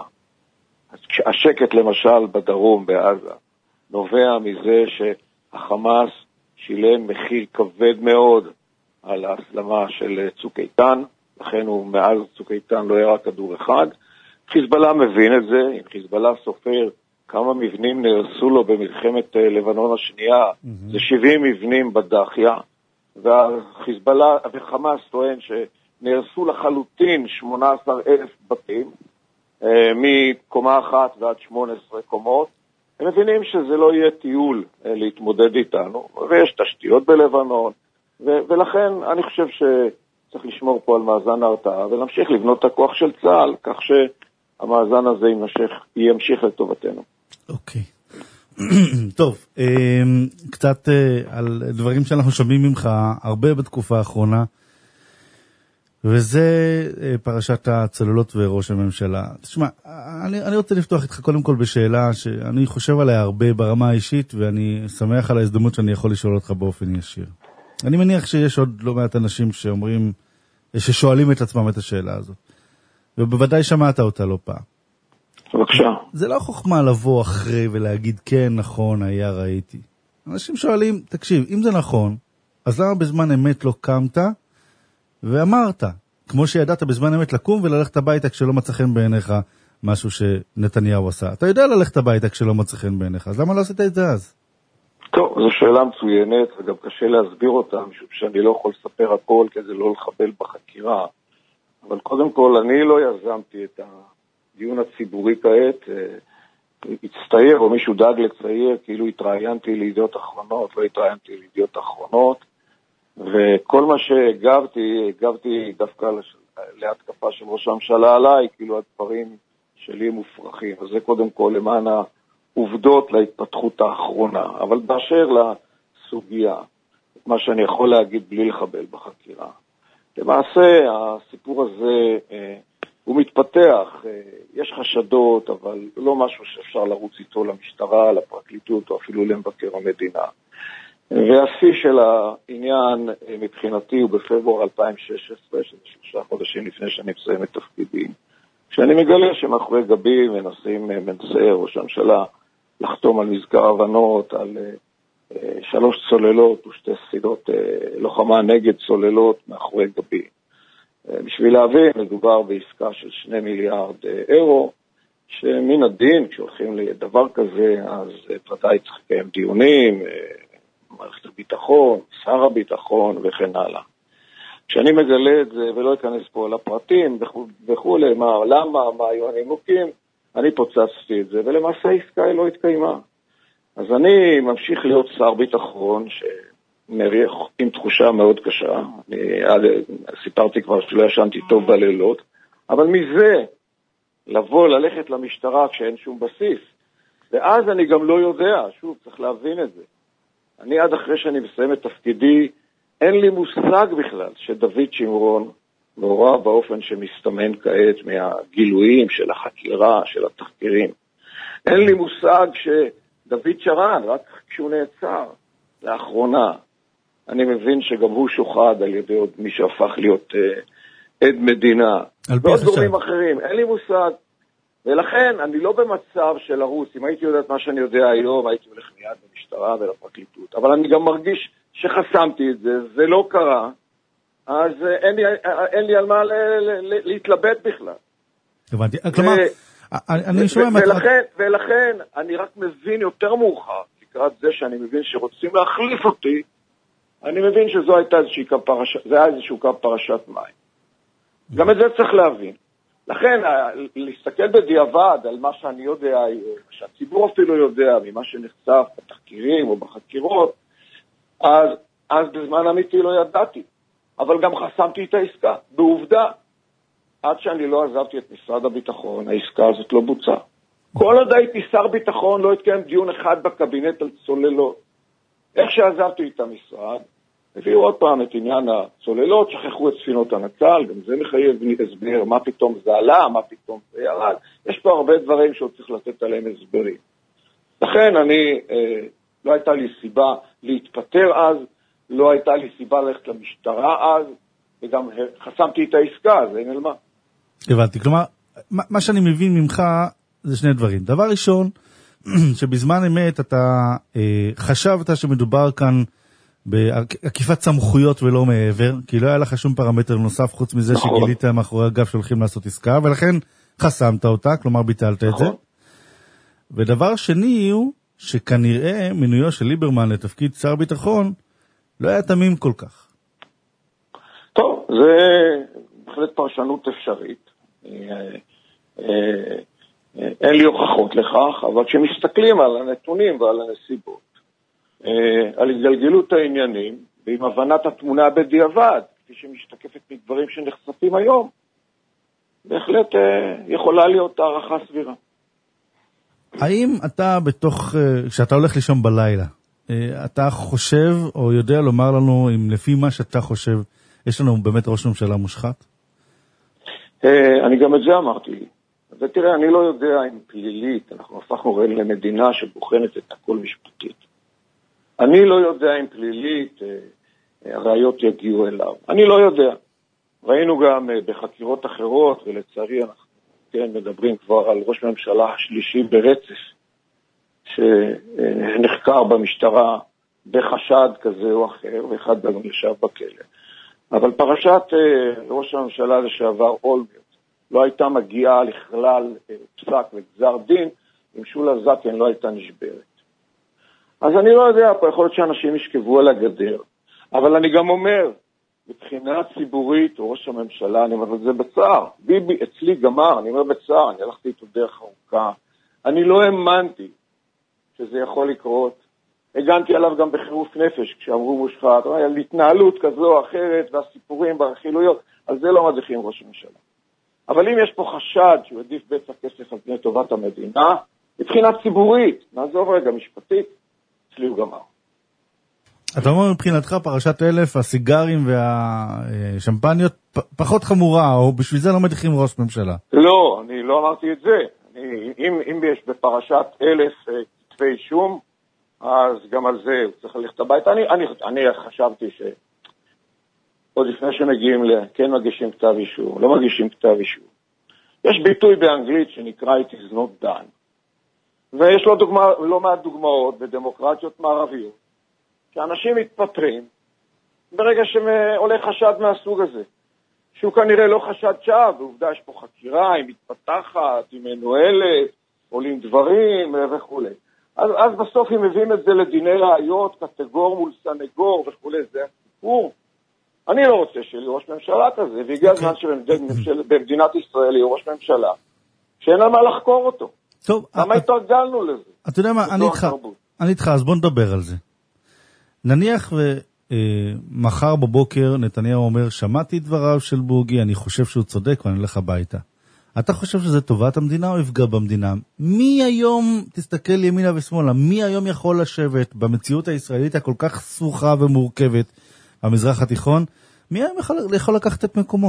השקט למשל בדרום, בעזה, נובע מזה שהחמאס שילם מחיר כבד מאוד על ההסלמה של צוק איתן, לכן הוא מאז צוק איתן לא ירה כדור אחד. חיזבאללה מבין את זה, אם חיזבאללה סופר כמה מבנים נהרסו לו במלחמת לבנון השנייה, mm-hmm. זה שבעים מבנים בדחיה, והחיזבאללה וחמאס טוען שנהרסו לחלוטין שמונה עשר אלף בתים, מקומה אחת ועד שמונה עשרה קומות. הם מבינים שזה לא יהיה טיול להתמודד איתנו, ויש תשתיות בלבנון, ו- ולכן אני חושב שצריך לשמור פה על מאזן ההרתעה, ולהמשיך לבנות את הכוח של צה"ל, כך שהמאזן הזה ימשיך, ימשיך לטובתנו. אוקיי. טוב, קצת על דברים שאנחנו שומעים ממך הרבה בתקופה האחרונה, וזה פרשת הצוללות וראש הממשלה. תשמע, אני, אני רוצה לפתוח איתך קודם כל בשאלה שאני חושב עליה הרבה ברמה האישית, ואני שמח על ההזדמנות שאני יכול לשאול אותך באופן ישיר. אני מניח שיש עוד לא מעט אנשים שאומרים, ששואלים את עצמם את השאלה הזאת. ובוודאי שמעת אותה לא פעם. בבקשה. זה לא חוכמה לבוא אחרי ולהגיד, כן, נכון, היה, ראיתי. אנשים שואלים, תקשיב, אם זה נכון, אז למה בזמן אמת לא קמת ואמרת, כמו שידעת בזמן אמת לקום וללכת הביתה כשלא מצא חן בעיניך משהו שנתניהו עשה. אתה יודע ללכת הביתה כשלא מצא חן בעיניך, אז למה לא עשית את זה אז? טוב, זו שאלה מצוינת, וגם קשה להסביר אותה, משום שאני לא יכול לספר הכל כדי לא לחבל בחקירה. אבל קודם כל, אני לא יזמתי את הדיון הציבורי כעת. הצטייר, או מישהו דאג לצייר, כאילו התראיינתי לידיעות אחרונות, לא התראיינתי לידיעות אחרונות. וכל מה שהגבתי, הגבתי דווקא להתקפה של ראש הממשלה עליי, כאילו הדברים שלי מופרכים. אז זה קודם כל למען העובדות להתפתחות האחרונה. אבל באשר לסוגיה, מה שאני יכול להגיד בלי לחבל בחקירה. למעשה, הסיפור הזה אה, הוא מתפתח. אה, יש חשדות, אבל לא משהו שאפשר לרוץ איתו למשטרה, לפרקליטות, או אפילו למבקר המדינה. והשיא של העניין מבחינתי הוא בפברואר אלפיים ושש עשרה, שזה שלושה חודשים לפני שאני מסיים את תפקידי, כשאני מגלה שמאחורי גבי מנסים מנסה ראש הממשלה לחתום על מזכר הבנות, על שלוש צוללות ושתי ספינות לוחמה נגד צוללות מאחורי גבי. בשביל להבין, מדובר בעסקה של שני מיליארד אירו, שמן הדין, כשהולכים לדבר כזה, אז ודאי צריך לקיים דיונים, מערכת הביטחון, שר הביטחון וכן הלאה. כשאני מגלה את זה ולא אכנס פה לפרטים וכו', מה, למה, מה היו הנימוקים, אני פוצצתי את זה, ולמעשה העסקה לא התקיימה. אז אני ממשיך להיות שר ביטחון שמריח עם תחושה מאוד קשה. אני סיפרתי כבר שלא ישנתי טוב בלילות, אבל מזה לבוא, ללכת למשטרה כשאין שום בסיס, ואז אני גם לא יודע, שוב, צריך להבין את זה. אני עד אחרי שאני מסיים את תפקידי, אין לי מושג בכלל שדוד שמרון מעורב באופן שמסתמן כעת מהגילויים של החקירה, של התחקירים. אין לי מושג שדוד שרן, רק כשהוא נעצר לאחרונה, אני מבין שגם הוא שוחד על ידי עוד מי שהפך להיות אה, עד מדינה. ועוד גורמים אחרים, אין לי מושג. ולכן אני לא במצב של לרוץ. אם הייתי יודע את מה שאני יודע היום, הייתי הולך מיד למשטרה ולפרקליטות. אבל אני גם מרגיש שחסמתי את זה, זה לא קרה, אז אין לי, אין לי על מה ל, ל, ל, להתלבט בכלל. הבנתי. כלומר, אני שומע... ולכן, ולכן אני רק מבין יותר מאוחר, לקראת זה שאני מבין שרוצים להחליף אותי, אני מבין שזו הייתה איזושהי פרשת, זה היה איזשהו קו פרשת מים. גם את זה צריך להבין. לכן, להסתכל בדיעבד על מה שאני יודע, שהציבור אפילו יודע, ממה שנחשף בתחקירים או בחקירות, אז אז בזמן אמיתי לא ידעתי, אבל גם חסמתי את העסקה. בעובדה, עד שאני לא עזבתי את משרד הביטחון, העסקה הזאת לא בוצעה. כל עוד הייתי שר ביטחון, לא התקיים דיון אחד בקבינט על צוללות. איך שעזבתי את המשרד, הביאו עוד פעם את עניין הצוללות, שכחו את ספינות הנצל, גם זה מחייב הסבר, מה פתאום זה עלה, מה פתאום זה ירד. יש פה הרבה דברים שעוד צריך לתת עליהם הסברים. לכן אני, אה, לא הייתה לי סיבה להתפטר אז, לא הייתה לי סיבה ללכת למשטרה אז, וגם חסמתי את העסקה, אז אין על מה. הבנתי, כלומר, מה שאני מבין ממך זה שני דברים. דבר ראשון, שבזמן אמת אתה אה, חשבת שמדובר כאן בעקיפת סמכויות ולא מעבר, כי לא היה לך שום פרמטר נוסף חוץ מזה נכון. שגילית מאחורי הגב שהולכים לעשות עסקה, ולכן חסמת אותה, כלומר ביטלת נכון. את זה. ודבר שני הוא שכנראה מינויו של ליברמן לתפקיד שר ביטחון לא היה תמים כל כך. טוב, זה בהחלט פרשנות אפשרית. אין לי הוכחות לכך, אבל כשמסתכלים על הנתונים ועל הנסיבות, על התגלגלות העניינים, ועם הבנת התמונה בדיעבד, כפי שמשתקפת מדברים שנחשפים היום, בהחלט יכולה להיות הערכה סבירה. האם אתה בתוך, כשאתה הולך לישון בלילה, אתה חושב או יודע לומר לנו אם לפי מה שאתה חושב, יש לנו באמת ראש ממשלה מושחת? אני גם את זה אמרתי. ותראה, אני לא יודע אם פלילית, אנחנו הפכנו למדינה שבוחנת את הכל משפטית. אני לא יודע אם פלילית הראיות יגיעו אליו. אני לא יודע. ראינו גם בחקירות אחרות, ולצערי אנחנו כן, מדברים כבר על ראש ממשלה השלישי ברצף, שנחקר במשטרה בחשד כזה או אחר, ואחד גם ישב בכלא. אבל פרשת ראש הממשלה לשעבר אולמרט לא הייתה מגיעה לכלל פסק וגזר דין, אם שולה זקן לא הייתה נשברת. אז אני לא יודע, פה יכול להיות שאנשים ישכבו על הגדר, אבל אני גם אומר, מבחינה ציבורית, ראש הממשלה, אני אומר את זה בצער, ביבי אצלי גמר, אני אומר בצער, אני הלכתי איתו דרך ארוכה, אני לא האמנתי שזה יכול לקרות, הגנתי עליו גם בחירוף נפש, כשאמרו מושחת, על התנהלות כזו או אחרת, והסיפורים והרכילויות, על זה לא מדיחים ראש הממשלה. אבל אם יש פה חשד שהוא עדיף בצע כסף על פני טובת המדינה, מבחינה ציבורית, נעזוב רגע משפטית, אצלי הוא גמר. אתה אומר מבחינתך פרשת אלף, הסיגרים והשמפניות פחות חמורה, או בשביל זה לא מדיחים ראש ממשלה? לא, אני לא אמרתי את זה. אני, אם, אם יש בפרשת אלף כתבי אישום, אז גם על זה הוא צריך ללכת הביתה. אני, אני, אני חשבתי ש... עוד לפני שמגיעים ל... כן מגישים כתב אישום, לא מגישים כתב אישום. יש ביטוי באנגלית שנקרא It is not done. ויש לו דוגמה, לא מעט דוגמאות בדמוקרטיות מערביות, שאנשים מתפטרים ברגע שעולה חשד מהסוג הזה, שהוא כנראה לא חשד שווא, ועובדה יש פה חקירה, היא מתפתחת, היא מנוהלת, עולים דברים וכו'. אז, אז בסוף הם מביאים את זה לדיני ראיות, קטגור מול סנגור וכו', זה הסיפור. אני לא רוצה שיהיה ראש ממשלה כזה, והגיע הזמן שבמדינת ישראל יהיה ראש ממשלה, שאין לה מה לחקור אותו. טוב. למה התרגלנו לזה? אתה יודע מה, אני איתך, אני איתך, אז בוא נדבר על זה. נניח ומחר בבוקר נתניהו אומר, שמעתי את דבריו של בוגי, אני חושב שהוא צודק ואני הולך הביתה. אתה חושב שזה טובת המדינה או יפגע במדינה? מי היום, תסתכל ימינה ושמאלה, מי היום יכול לשבת במציאות הישראלית הכל כך סוכה ומורכבת במזרח התיכון? מי היום יכול, יכול לקחת את מקומו?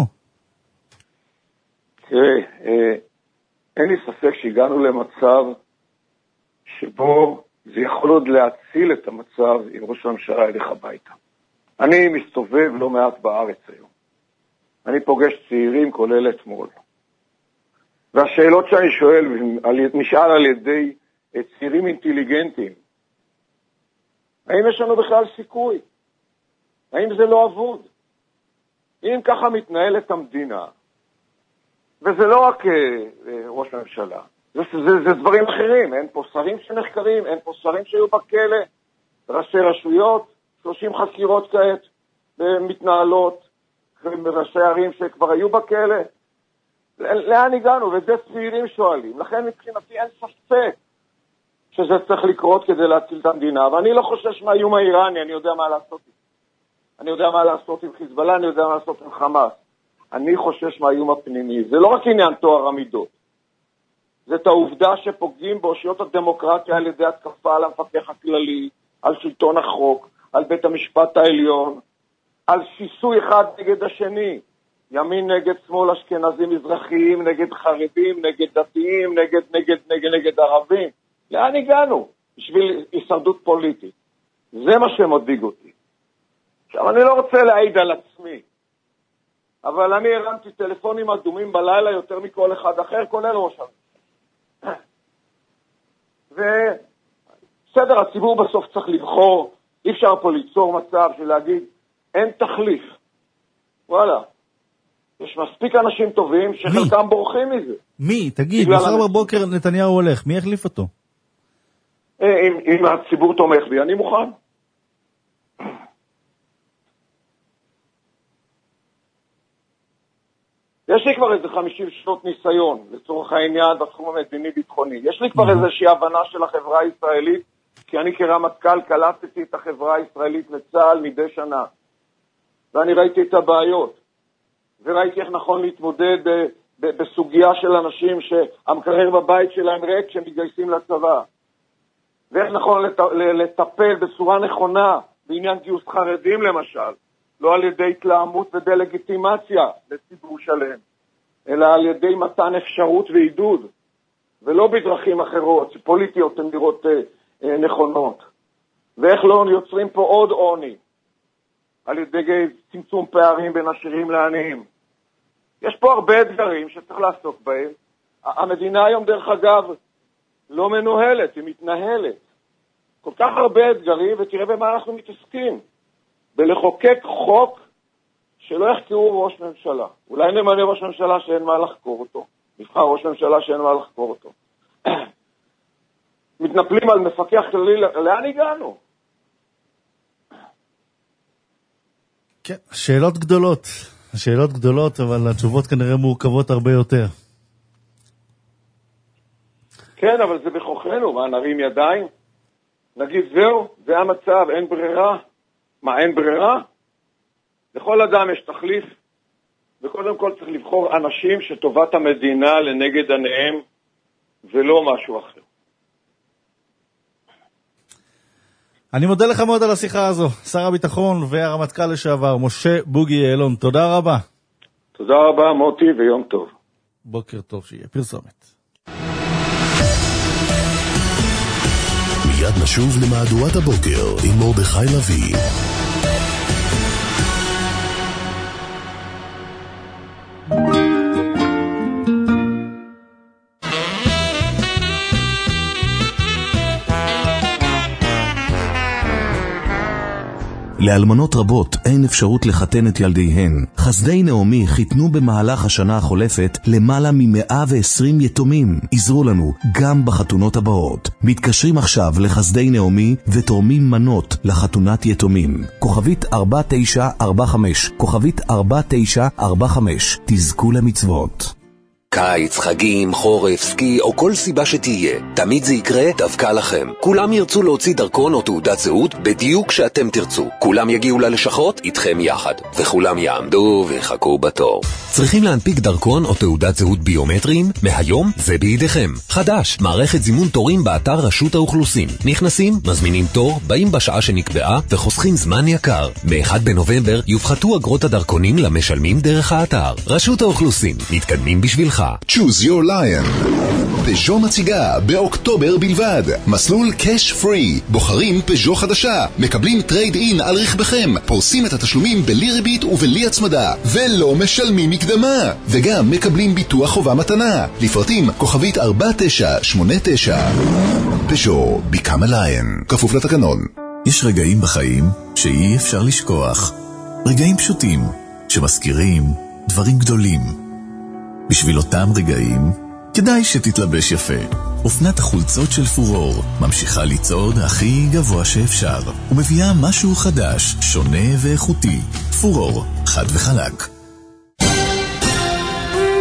תראה, אין לי ספק שהגענו למצב שבו זה יכול עוד להציל את המצב אם ראש הממשלה ילך הביתה. אני מסתובב לא מעט בארץ היום. אני פוגש צעירים כולל אתמול. והשאלות שאני שואל, נשאל על ידי צעירים אינטליגנטים, האם יש לנו בכלל סיכוי? האם זה לא עבוד? אם ככה מתנהלת המדינה, וזה לא רק ראש ממשלה, זה, זה, זה דברים אחרים, אין פה שרים שנחקרים, אין פה שרים שהיו בכלא, ראשי רשויות, שלושים חקירות כעת מתנהלות, ראשי ערים שכבר היו בכלא, לאן הגענו? וזה צעירים שואלים, לכן מבחינתי אין ספק שזה צריך לקרות כדי להציל את המדינה, ואני לא חושש מהאיום האיראני, אני יודע מה לעשות. אני יודע מה לעשות עם חיזבאללה, אני יודע מה לעשות עם חמאס. אני חושש מהאיום הפנימי. זה לא רק עניין תואר המידות. זאת העובדה שפוגעים באושיות הדמוקרטיה על ידי התקפה על המפקח הכללי, על שלטון החוק, על בית המשפט העליון, על שיסוי אחד נגד השני. ימין נגד שמאל, אשכנזים מזרחיים, נגד חרדים, נגד דתיים, נגד, נגד, נגד, נגד ערבים. לאן הגענו? בשביל הישרדות פוליטית. זה מה שמדאיג אותי. עכשיו, אני לא רוצה להעיד על עצמי, אבל אני הרמתי טלפונים אדומים בלילה יותר מכל אחד אחר, כולל ראש הממשלה. וסדר, הציבור בסוף צריך לבחור, אי אפשר פה ליצור מצב של להגיד, אין תחליף. וואלה. יש מספיק אנשים טובים שחלקם מי? בורחים מזה. מי? תגיד, מחר בבוקר נתניהו הולך, מי יחליף אותו? אם, אם הציבור תומך בי, אני מוכן. יש לי כבר איזה חמישים שנות ניסיון, לצורך העניין, בתחום המדיני-ביטחוני. יש לי כבר איזושהי הבנה של החברה הישראלית, כי אני כרמטכ"ל קלטתי את החברה הישראלית לצה"ל מדי שנה. ואני ראיתי את הבעיות. וראיתי איך נכון להתמודד ב- ב- בסוגיה של אנשים שהמקרר בבית שלהם ריק כשהם מתגייסים לצבא. ואיך נכון לט- לטפל בצורה נכונה בעניין גיוס חרדים למשל. לא על ידי התלהמות ודלגיטימציה לציבור שלם, אלא על ידי מתן אפשרות ועידוד, ולא בדרכים אחרות, שפוליטיות הן נראות אה, אה, נכונות. ואיך לא יוצרים פה עוד עוני, על ידי צמצום פערים בין עשירים לעניים. יש פה הרבה אתגרים שצריך לעסוק בהם. המדינה היום, דרך אגב, לא מנוהלת, היא מתנהלת. כל כך הרבה אתגרים, ותראה במה אנחנו מתעסקים. בלחוקק חוק שלא יחקרו ראש ממשלה. אולי נמנה ראש ממשלה שאין מה לחקור אותו. נבחר ראש ממשלה שאין מה לחקור אותו. מתנפלים על מפקח כללי, לאן הגענו? כן, שאלות גדולות. שאלות גדולות, אבל התשובות כנראה מורכבות הרבה יותר. כן, אבל זה בכוחנו. מה, נרים ידיים? נגיד, זהו, זה המצב, אין ברירה. מה, אין ברירה? לכל אדם יש תחליף, וקודם כל צריך לבחור אנשים שטובת המדינה לנגד עיניהם, ולא משהו אחר. אני מודה לך מאוד על השיחה הזו, שר הביטחון והרמטכ"ל לשעבר, משה בוגי יעלון. תודה רבה. תודה רבה, מוטי, ויום טוב. בוקר טוב, שיהיה פרסומת. מיד נשוב למהדורת הבוקר עם מרדכי לוי. לאלמנות רבות אין אפשרות לחתן את ילדיהן. חסדי נעמי חיתנו במהלך השנה החולפת למעלה מ-מאה ועשרים יתומים. עזרו לנו גם בחתונות הבאות. מתקשרים עכשיו לחסדי נעמי ותורמים מנות לחתונת יתומים. כוכבית ארבע תשע ארבע חמש, כוכבית ארבע תשע ארבע חמש. תזכו למצוות. קיץ, חגים, חורף, סקי או כל סיבה שתהיה, תמיד זה יקרה דווקא לכם. כולם ירצו להוציא דרכון או תעודת זהות בדיוק שאתם תרצו. כולם יגיעו ללשכות איתכם יחד, וכולם יעמדו וחכו בתור. צריכים להנפיק דרכון או תעודת זהות ביומטריים? מהיום זה בידיכם. חדש, מערכת זימון תורים באתר רשות האוכלוסין. נכנסים, מזמינים תור, באים בשעה שנקבעה וחוסכים זמן יקר. ב-אחד בנובמבר יופחתו אגרות הדרכונים למשלמים דרך האתר. רשות האוכלוסין, מתקדמים בשבילך. Choose your lion. פז'ו מציגה באוקטובר בלבד מסלול קאש פרי. בוחרים פז'ו חדשה, מקבלים טרייד אין על רכבכם, פורסים את התשלומים בלי ריבית ובלי הצמדה, ולא משלמים מקדמה, וגם מקבלים ביטוח חובה מתנה. לפרטים כוכבית ארבע תשע שמונה תשע. פז'ו, become a lion, כפוף לתקנון. יש רגעים בחיים שאי אפשר לשכוח, רגעים פשוטים שמזכירים דברים גדולים. בשביל אותם רגעים, כדאי שתתלבש יפה. אופנת החולצות של פורור ממשיכה לצעוד הכי גבוה שאפשר, ומביאה משהו חדש, שונה ואיכותי. פורור, חד וחלק.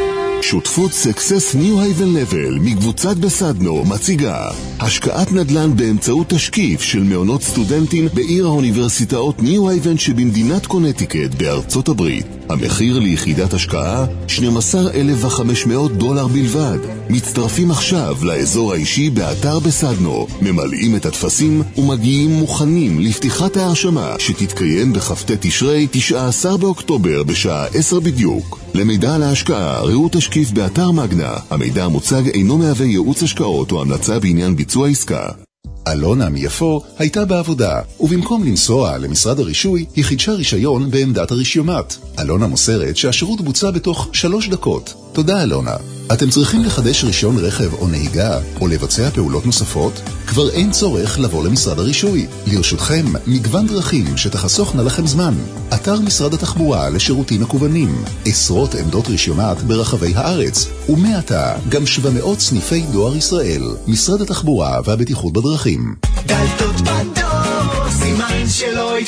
שותפות סקסס ניו הייבן לבל מקבוצת בסדנו מציגה השקעת נדל"ן באמצעות תשקיף של מעונות סטודנטים בעיר האוניברסיטאות ניו הייבן שבמדינת קונטיקט בארצות הברית. המחיר ליחידת השקעה שנים עשר אלף וחמש מאות דולר בלבד. מצטרפים עכשיו לאזור האישי באתר בסדנו, ממלאים את התפסים ומגיעים מוכנים לפתיחת ההרשמה שתתקיים בכ"ט תשרי תשעה עשר באוקטובר בשעה עשר בדיוק. למידע על ההשקעה ראו תשקיף באתר מגנה. המידע המוצג אינו מהווה ייעוץ השקעות או המלצה בעניין ביצוע עסקה. אלונה מיפו הייתה בעבודה, ובמקום לנסוע למשרד הרישוי, היא חידשה רישיון בעמדת הרישיומט. אלונה מוסרת שהשירות בוצע בתוך שלוש דקות. תודה אלונה. אתם צריכים לחדש רישיון רכב או נהיגה, או לבצע פעולות נוספות? כבר אין צורך לבוא למשרד הרישוי. לרשותכם מגוון דרכים שתחסוכנה לכם זמן. אתר משרד התחבורה לשירותים מקוונים, עשרות עמדות רישיומט ברחבי הארץ, ומעתה גם שבע מאות סניפי דואר ישראל. משרד התחבורה והבטיחות בדרכים. דלתות בדור, סימן שלא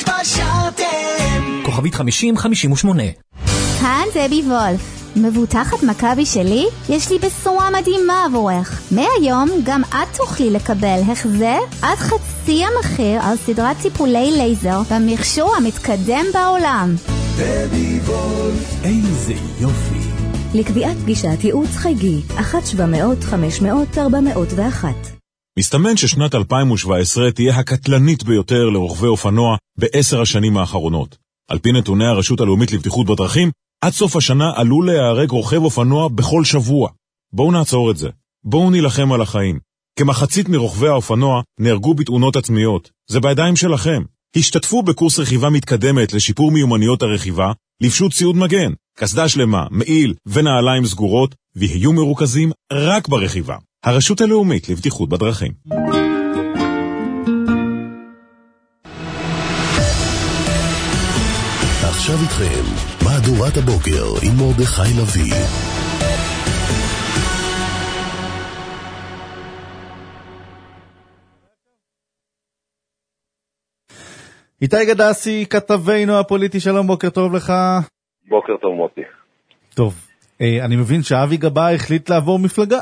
התפשרתם. כוכבית חמישים חמישים ושמונה. כאן דבי וולף. מבוטחת מכבי שלי? יש לי בשורה מדהימה עבורך. מהיום גם את תוכלי לקבל החזר עד חצי המחיר על סדרת טיפולי לייזר במכשור המתקדם בעולם. דבי וולף, איזה יופי. לקביעת פגישת ייעוץ חייגי אחת שבע מאות חמש מאות ארבע מאות ואחת. מסתמן ששנת אלפיים שבע עשרה תהיה הקטלנית ביותר לרוכבי אופנוע בעשר השנים האחרונות. על פי נתוני הרשות הלאומית לבטיחות בדרכים, עד סוף השנה עלול להיהרג רוכב אופנוע בכל שבוע. בואו נעצור את זה. בואו נילחם על החיים. כמחצית מרוכבי האופנוע נהרגו בתאונות עצמיות. זה בידיים שלכם. השתתפו בקורס רכיבה מתקדמת לשיפור מיומנויות הרכיבה, לבשו ציוד מגן, קסדה שלמה, מעיל ונעליים סגורות, ויהיו מרוכזים רק ברכיבה. הרשות הלאומית לבטיחות בדרכים. עכשיו איתכם, מהדורת הבוקר עם מרדכי לוי. איתי גדסי, כתבנו הפוליטי, שלום, בוקר טוב לך. בוקר טוב מוטי. טוב, אני מבין שאבי גבאי החליט לעבור מפלגה.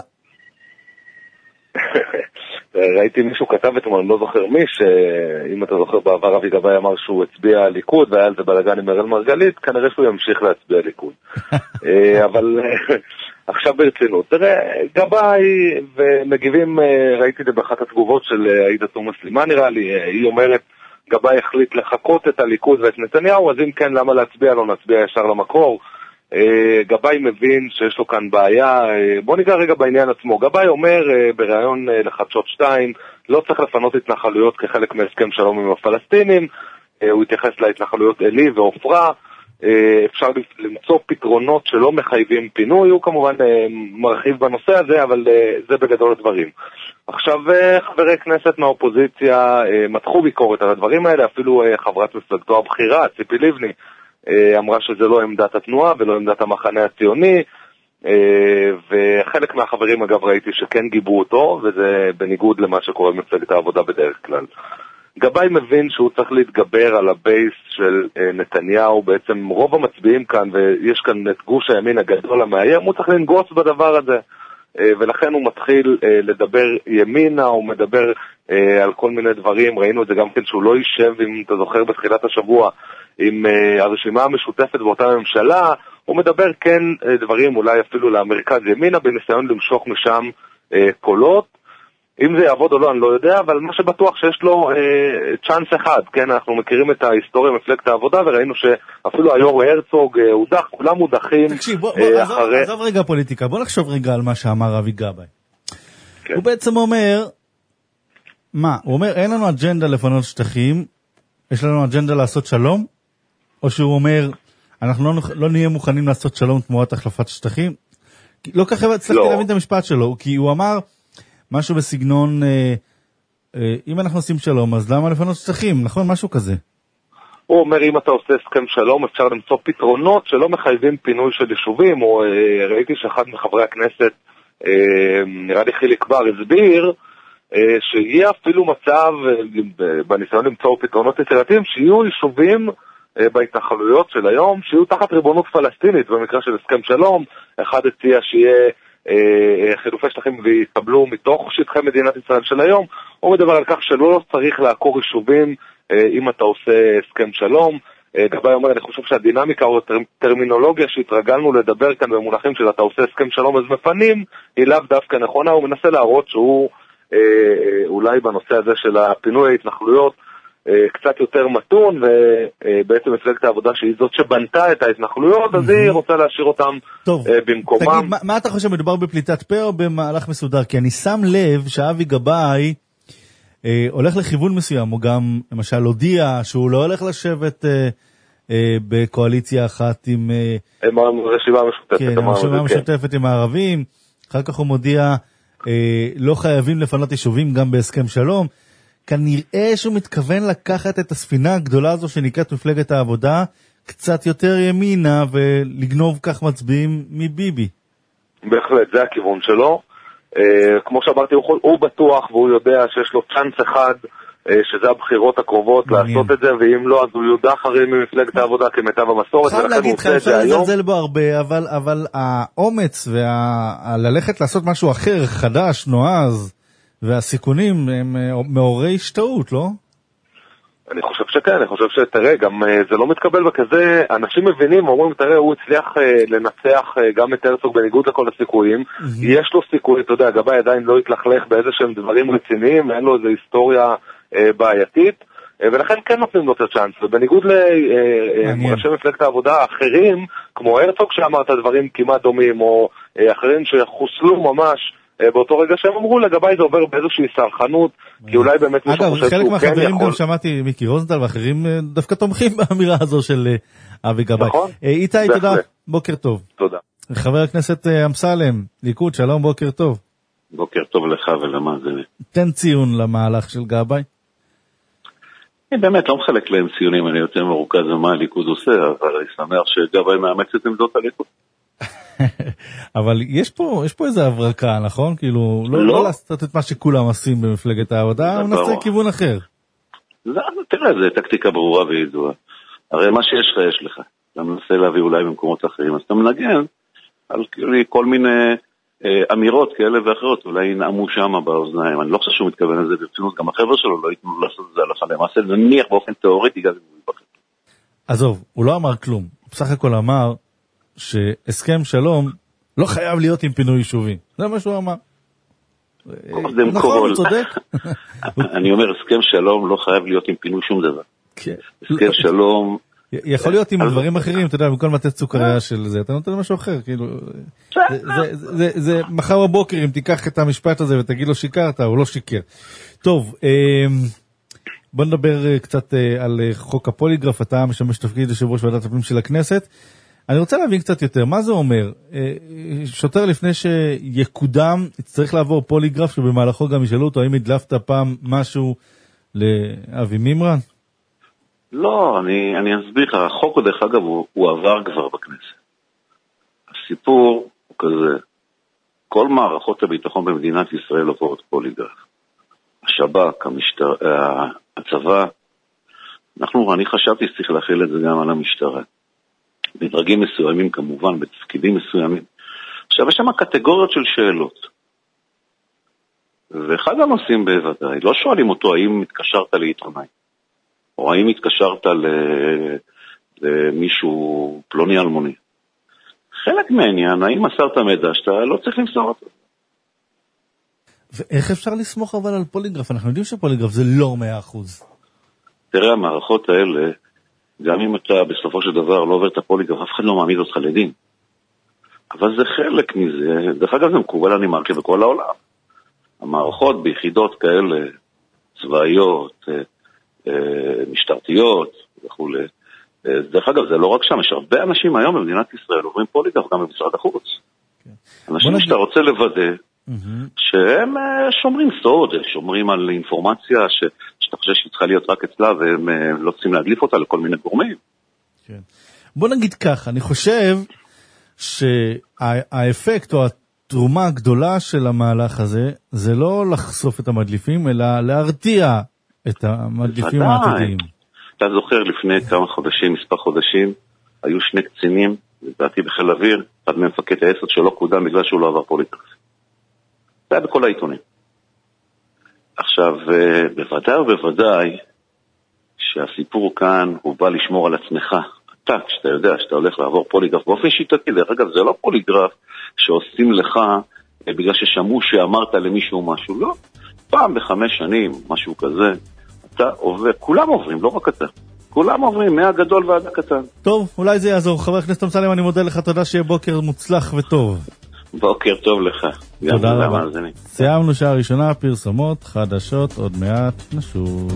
ראיתי מישהו כתב אתמול, אני לא זוכר מי, שאם אתה זוכר בעבר אבי גבאי אמר שהוא הצביע ליכוד והיה על זה בלגן עם אראל מרגלית, כנראה שהוא ימשיך להצביע ליכוד. אבל עכשיו ברצינות, תראה, גבאי ומגיבים, ראיתי את זה באחת התגובות של עאידה תומא סלימאן נראה לי, היא אומרת גבאי החליט לחכות את הליכוד ואת נתניהו, אז אם כן למה להצביע, לא נצביע ישר למקור. גבאי מבין שיש לו כאן בעיה. בוא ניגע רגע בעניין עצמו. גבאי אומר בראיון לחדשות שתיים, לא צריך לפנות התנחלויות כחלק מהסכם שלום עם הפלסטינים. הוא התייחס להתנחלויות אלי ואופרה. אפשר למצוא פתרונות שלא מחייבים פינוי. הוא כמובן מרחיב בנושא הזה, אבל זה בגדול הדברים. עכשיו חברי כנסת מהאופוזיציה מתחו ביקורת על הדברים האלה, אפילו חברת מפלגתו הבכירה, ציפי לבני, אמרה שזה לא עמדת התנועה ולא עמדת המחנה הציוני, וחלק מהחברים אגב ראיתי שכן גיבו אותו, וזה בניגוד למה שקורה במפלגת העבודה בדרך כלל. גבאי מבין שהוא צריך להתגבר על הבייס של נתניהו, בעצם רוב המצביעים כאן, ויש כאן את גוש הימין הגדול המאיים, הוא צריך לנגוץ בדבר הזה, ולכן הוא מתחיל לדבר ימינה, הוא מדבר על כל מיני דברים, ראינו את זה גם כן שהוא לא יישב, אם אתה זוכר בתחילת השבוע, עם הרשימה המשותפת באותה ממשלה, הוא מדבר כן דברים אולי אפילו למרכז ימינה, בניסיון למשוך משם קולות. אם זה יעבוד או לא אני לא יודע, אבל מה שבטוח שיש לו צ'אנס אחד, כן, אנחנו מכירים את ההיסטוריה מפלגת העבודה, וראינו שאפילו היו"ר הרצוג הודח, כולם מודחים. תקשיב, בוא, בוא, אחרי... עזוב רגע פוליטיקה, בוא נחשוב רגע על מה שאמר אבי גבאי. כן. הוא בעצם אומר, מה? הוא אומר, אין לנו אג'נדה לפנות שטחים, יש לנו אג'נדה לעשות שלום? או שהוא אומר, אנחנו לא, לא נהיה מוכנים לעשות שלום תמורת החלפת שטחים? לא ככה הצלחתי לא. להבין את המשפט שלו, כי הוא אמר משהו בסגנון, אה, אה, אם אנחנו עושים שלום, אז למה לפנות שטחים? נכון? משהו כזה. הוא אומר, אם אתה עושה הסכם שלום, אפשר למצוא פתרונות שלא מחייבים פינוי של יישובים, או אה, ראיתי שאחד מחברי הכנסת, אה, נראה לי חיליק בר, הסביר, אה, שיהיה אפילו מצב, אה, בניסיון למצוא פתרונות יצירתיים, שיהיו יישובים, בהתנחלויות של היום, שיהיו תחת ריבונות פלסטינית במקרה של הסכם שלום. אחד הציע שיהיה חילופי שטחים ויתקבלו מתוך שטחי מדינת ישראל של היום. הוא מדבר על כך שלא צריך לעקור יישובים אם אתה עושה הסכם שלום. גבאי אומר, אני חושב שהדינמיקה או טרמינולוגיה שהתרגלנו לדבר כאן במונחים של אתה עושה הסכם שלום אז מפנים, היא לאו דווקא נכונה. הוא מנסה להראות שהוא אולי בנושא הזה של הפינוי ההתנחלויות קצת יותר מתון, ובעצם מפלגת העבודה שהיא זאת שבנתה את ההתנחלויות, אז היא רוצה להשאיר אותם במקומם. תגיד, מה אתה חושב, מדובר בפליטת פה או במהלך מסודר? כי אני שם לב שאבי גבאי הולך לכיוון מסוים, הוא גם למשל הודיע שהוא לא הולך לשבת בקואליציה אחת עם רשימה משותפת. כן, רשימה משותפת עם הערבים, אחר כך הוא מודיע לא חייבים לפנות יישובים גם בהסכם שלום. כנראה שהוא מתכוון לקחת את הספינה הגדולה הזו שנקראת מפלגת העבודה קצת יותר ימינה ולגנוב כך מצביעים מביבי. בהחלט, זה הכיוון שלו. כמו שאמרתי, הוא, הוא בטוח והוא יודע שיש לו צ'אנס אחד, שזה הבחירות הקרובות לעשות את זה, ואם לא אז הוא יודע אחרי ממפלגת העבודה כמיטב המסורת. חייב להגיד, חייב לזלזל בו הרבה, אבל, אבל האומץ והללכת לעשות משהו אחר, חדש, נועז, והסיכונים הם מעוררי השתאות, לא? אני חושב שכן, אני חושב שתראה, גם זה לא מתקבל בכזה, אנשים מבינים, אומרים, תראה, הוא הצליח לנצח גם את הרצוג בניגוד לכל הסיכויים, יש לו סיכוי, אתה יודע, גבאי עדיין לא התלכלך באיזה שהם דברים רציניים, אין לו איזו היסטוריה בעייתית, ולכן כן נותנים לו את הצ'אנס, ובניגוד לראשי מפלגת העבודה האחרים, כמו הרצוג שאמרת דברים כמעט דומים, או אחרים שחוסלו ממש, באותו רגע שהם אמרו לגבי זה עובר באיזושהי סרחנות, כי אולי באמת אגב, חלק מהחברים גם שמעתי מיקי רוזנטל ואחרים דווקא תומכים באמירה הזו של אבי גבאי. איתי, תודה, בוקר טוב. תודה. חבר הכנסת אמסלם, ליכוד, שלום, בוקר טוב. בוקר טוב לך ולמאזינים. תן ציון למהלך של גבאי. אני באמת לא מחלק להם ציונים, אני יותר מרוכז במה הליכוד עושה, אבל אני שמח שגבאי מאמץ את עמדות הליכוד. אבל יש פה, יש פה איזה הברקה, נכון? כאילו, לא, לא לעשות את מה שכולם עושים במפלגת העבודה, הוא נעשה כיוון אחר. זה, תראה, זה טקטיקה ברורה וידועה. הרי מה שיש לך, יש לך. אתה מנסה להביא אולי במקומות אחרים, אז אתה מנגן על כל מיני אה, אמירות כאלה ואחרות, אולי ינעמו שם באוזניים. אני לא חושב שהוא מתכוון לזה ברצינות, גם החבר'ה שלו לא ייתנו לעשות את זה הלכה למעשה, נניח באופן תיאורטי גם אם הוא יבחר. עזוב, הוא לא אמר כלום. בסך הכל אמר שהסכם שלום לא חייב להיות עם פינוי יישובים. זה מה שהוא אמר. נכון, הוא צודק. אני אומר, הסכם שלום לא חייב להיות עם פינוי שום דבר. הסכם שלום... יכול להיות עם דברים אחרים, אתה יודע, במקום לתת סוכריה של זה, אתה נותן משהו אחר, כאילו... זה מחר בבוקר, אם תיקח את המשפט הזה ותגיד לו שיקרת, הוא לא שיקר. טוב, בוא נדבר קצת על חוק הפוליגרף, אתה משמש תפקיד יושב ראש ועדת הפנים של הכנסת. אני רוצה להבין קצת יותר, מה זה אומר? שוטר לפני שיקודם, צריך לעבור פוליגרף שבמהלכו גם ישאלו אותו, האם הדלפת פעם משהו לאבי מימרן? לא, אני, אני אסביר לך, החוק דרך אגב הוא, הוא עבר כבר בכנסת. הסיפור הוא כזה, כל מערכות הביטחון במדינת ישראל עוברות פוליגרף. השב"כ, המשטר, הצבא, אנחנו, אני חשבתי שצריך להחיל את זה גם על המשטרה. בדרגים מסוימים כמובן, בתפקידים מסוימים. עכשיו, יש שם קטגוריות של שאלות. ואחד הנושאים בוודאי, לא שואלים אותו האם התקשרת לעיתונאי, או האם התקשרת למישהו פלוני אלמוני. חלק מהעניין, האם מסרת מידע שאתה לא צריך למסור אותו. ואיך אפשר לסמוך אבל על פוליגרף? אנחנו יודעים שפוליגרף זה לא מאה אחוז. תראה, המערכות האלה, גם אם אתה בסופו של דבר לא עובר את הפוליגרף, אף אחד לא מעמיד אותך לדין. אבל זה חלק מזה, דרך אגב זה מקובל אני מרקה בכל העולם. המערכות ביחידות כאלה, צבאיות, משטרתיות וכו'. דרך אגב זה לא רק שם, יש הרבה אנשים היום במדינת ישראל עוברים פוליגרף גם במשרד החוץ. אנשים שאתה רוצה לוודא, שהם שומרים סוד, שומרים על אינפורמציה שאתה חושב שהיא צריכה להיות רק אצלה והם לא צריכים להדליף אותה לכל מיני גורמים. בוא נגיד כך, אני חושב שהאפקט או התרומה הגדולה של המהלך הזה זה לא לחשוף את המדליפים אלא להרתיע את המדליפים העתידיים. אתה זוכר לפני כמה חודשים, מספר חודשים, היו שני קצינים, לדעתי בחיל אוויר, אחד ממפקד העשר שלא קודם בגלל שהוא לא עבר פוליגרף. זה היה בכל העיתונים. עכשיו, בוודאי ובוודאי, שהסיפור כאן הוא בא לשמור על עצמך. אתה, כשאתה יודע שאתה הולך לעבור פוליגרף באופן שיטתי, דרך אגב, זה לא פוליגרף שעושים לך בגלל ששמעו שאמרת למישהו משהו, לא. פעם בחמש שנים, משהו כזה, אתה עובר, כולם עוברים, לא רק אתה. כולם עוברים, מהגדול ועד הקטן. טוב, אולי זה יעזור. חבר הכנסת אמסלם, אני מודה לך, תודה שיהיה בוקר מוצלח וטוב. בוקר טוב לך. תודה רבה. סיימנו שעה ראשונה, פרסומות, חדשות, עוד מעט נשוב.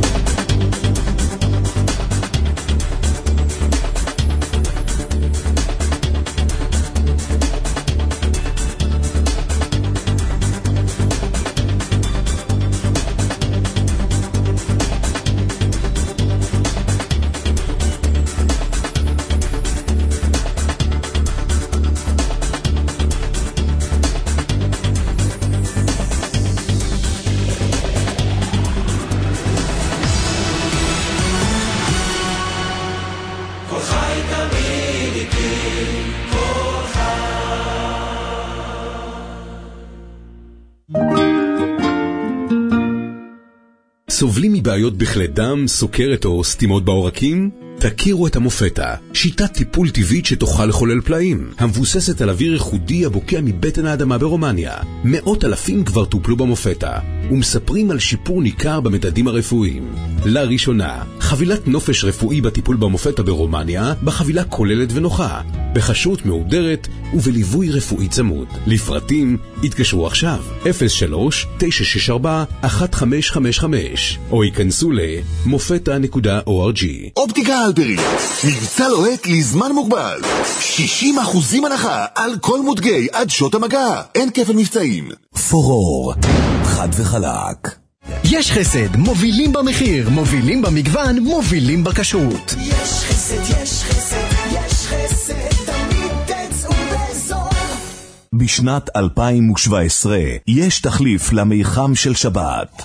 סובלים מבעיות בכלי דם, סוכרת או סתימות בעורקים? תכירו את המופטה, שיטת טיפול טבעית שתוכל לחולל פלאים, המבוססת על אוויר ייחודי הבוקע מבטן האדמה ברומניה. מאות אלפים כבר טופלו במופטה, ומספרים על שיפור ניכר במדדים הרפואיים. לראשונה, חבילת נופש רפואי בטיפול במופטה ברומניה, בחבילה כוללת ונוחה, בחשרות מהודרת ובליווי רפואי צמוד. לפרטים, התקשרו עכשיו, אפס שלוש תשע שש ארבע אחת חמש חמש חמש, או ייכנסו ל-מופטה נקודה או אר ג'י. אופטיקה הלפרין, מבצע לוהט לזמן מוגבל, שישים אחוזים הנחה על כל מותגי עד שעות המגע, אין כפל מבצעים. פורור, חד וחלק. יש חסד, מובילים במחיר, מובילים במגוון, מובילים בכשרות. יש חסד, יש חסד, יש חסד, תמיד תצאו בזול. בשנת אלפיים שבע עשרה יש תחליף למיחם של שבת.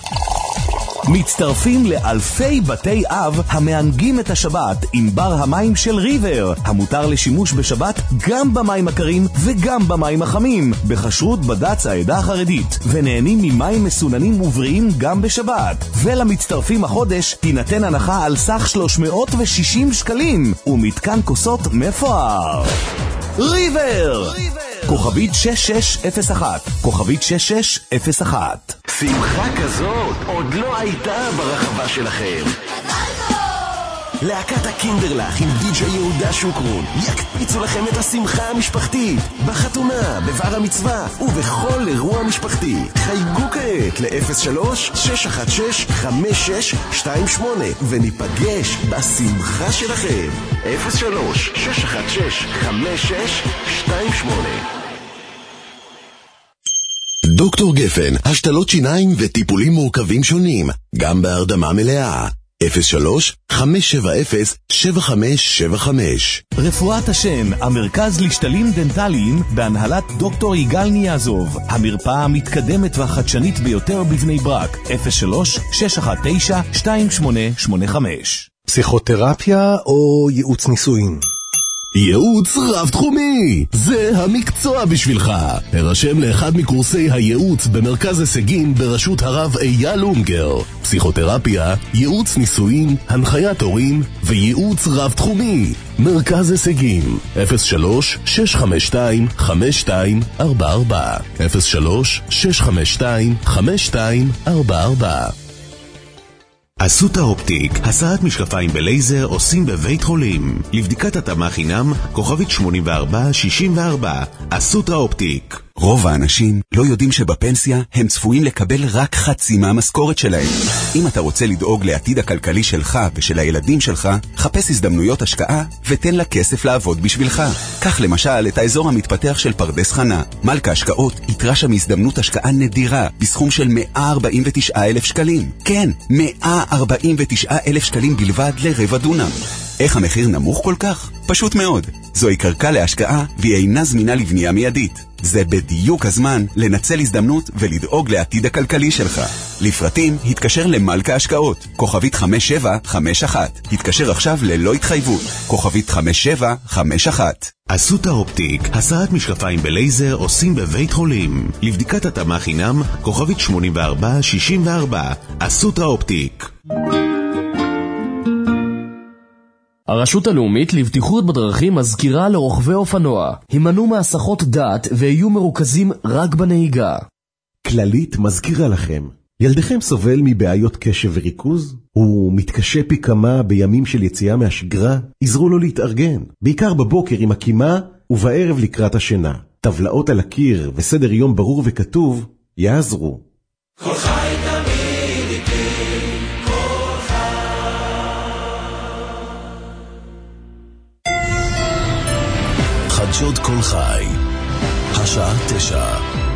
מצטרפים לאלפי בתי אב המענגים את השבת עם בר המים של ריבר, המותר לשימוש בשבת גם במים הקרים וגם במים החמים, בכשרות בד"ץ העדה החרדית, ונהנים ממים מסוננים ובריאים גם בשבת. ולמצטרפים החודש תינתן הנחה על סך שלוש מאות ושישים שקלים ומתקן כוסות מפואר. ריבר! כוכבית שש שש אפס אחת, כוכבית שש שש אפס אחת. שמחה כזאת עוד לא הייתה ברחבה שלכם. להקת הקינדרלך עם די-ג'יי יהודה שוקרון יקפיצו לכם את השמחה המשפחתית בחתונה, בבר המצווה ובכל אירוע משפחתי. חייגו כעת ל-אפס שלוש שש אחת שש חמש שש שתיים שמונה וניפגש בשמחה שלכם. אפס שלוש שש אחת שש חמש שש שתיים שמונה. דוקטור גפן, השתלות שיניים וטיפולים מורכבים שונים, גם בהרדמה מלאה. אפס שלוש חמש שבע אפס שבע חמש שבע חמש. רפואת השן, המרכז לשתלים דנטליים בהנהלת דוקטור יגאל ניאזוב, המרפאה המתקדמת והחדשנית ביותר בבני ברק. אפס שלוש שש אחת תשע שתיים שמונה שמונה חמש. פסיכותרפיה או ייעוץ נישואין? ייעוץ רב תחומי, זה המקצוע בשבילך. הרשם לאחד מקורסי הייעוץ במרכז הישגים בראשות הרב אייל אונגר. פסיכותרפיה, ייעוץ נישואין, הנחיית הורים וייעוץ רב תחומי. מרכז הישגים, אפס שלוש שש חמש שתיים חמש שתיים ארבע ארבע, אפס שלוש שש חמש שתיים חמש שתיים ארבע ארבע. אסותא אופטיק, הסעת משקפיים בלייזר עושים בבית חולים. לבדיקת התאמה חינם, כוכבית שמונים וארבע שישים וארבע. אסותא אופטיק. רוב האנשים לא יודעים שבפנסיה הם צפויים לקבל רק חצי מהמשכורת שלהם. אם אתה רוצה לדאוג לעתיד הכלכלי שלך ושל הילדים שלך, חפש הזדמנויות השקעה ותן לה כסף לעבוד בשבילך. כך למשל את האזור המתפתח של פרדס חנה. מלכה השקעות יתרה שם הזדמנות השקעה נדירה בסכום של מאה ארבעים ותשעה אלף שקלים. כן, מאה ארבעים ותשעה אלף שקלים בלבד לרבע דונם. איך המחיר נמוך כל כך? פשוט מאוד. זוהי קרקע להשקעה והיא אינה זמינה לבנייה מיידית. זה בדיוק הזמן לנצל הזדמנות ולדאוג לעתיד הכלכלי שלך. לפרטים התקשר למלכה השקעות, כוכבית חמש שבע חמש אחת. התקשר עכשיו ללא התחייבות, כוכבית חמש שבע חמש אחת. אסותא אופטיק, הסעת משקפיים בלייזר עושים בבית חולים. לבדיקת התאמה חינם, כוכבית שמונים וארבע שישים וארבע. אסותא אופטיק. הרשות הלאומית לבטיחות בדרכים מזכירה לרוכבי אופנוע, הימנעו מהסחות דעת ויהיו מרוכזים רק בנהיגה. כללית מזכירה לכם, ילדכם סובל מבעיות קשב וריכוז? הוא מתקשה פי כמה בימים של יציאה מהשגרה? עזרו לו להתארגן, בעיקר בבוקר עם הקימה ובערב לקראת השינה. טבלאות על הקיר וסדר יום ברור וכתוב יעזרו. כל חי תמיד איתי, כל חדשות כל חי, השעה תשע.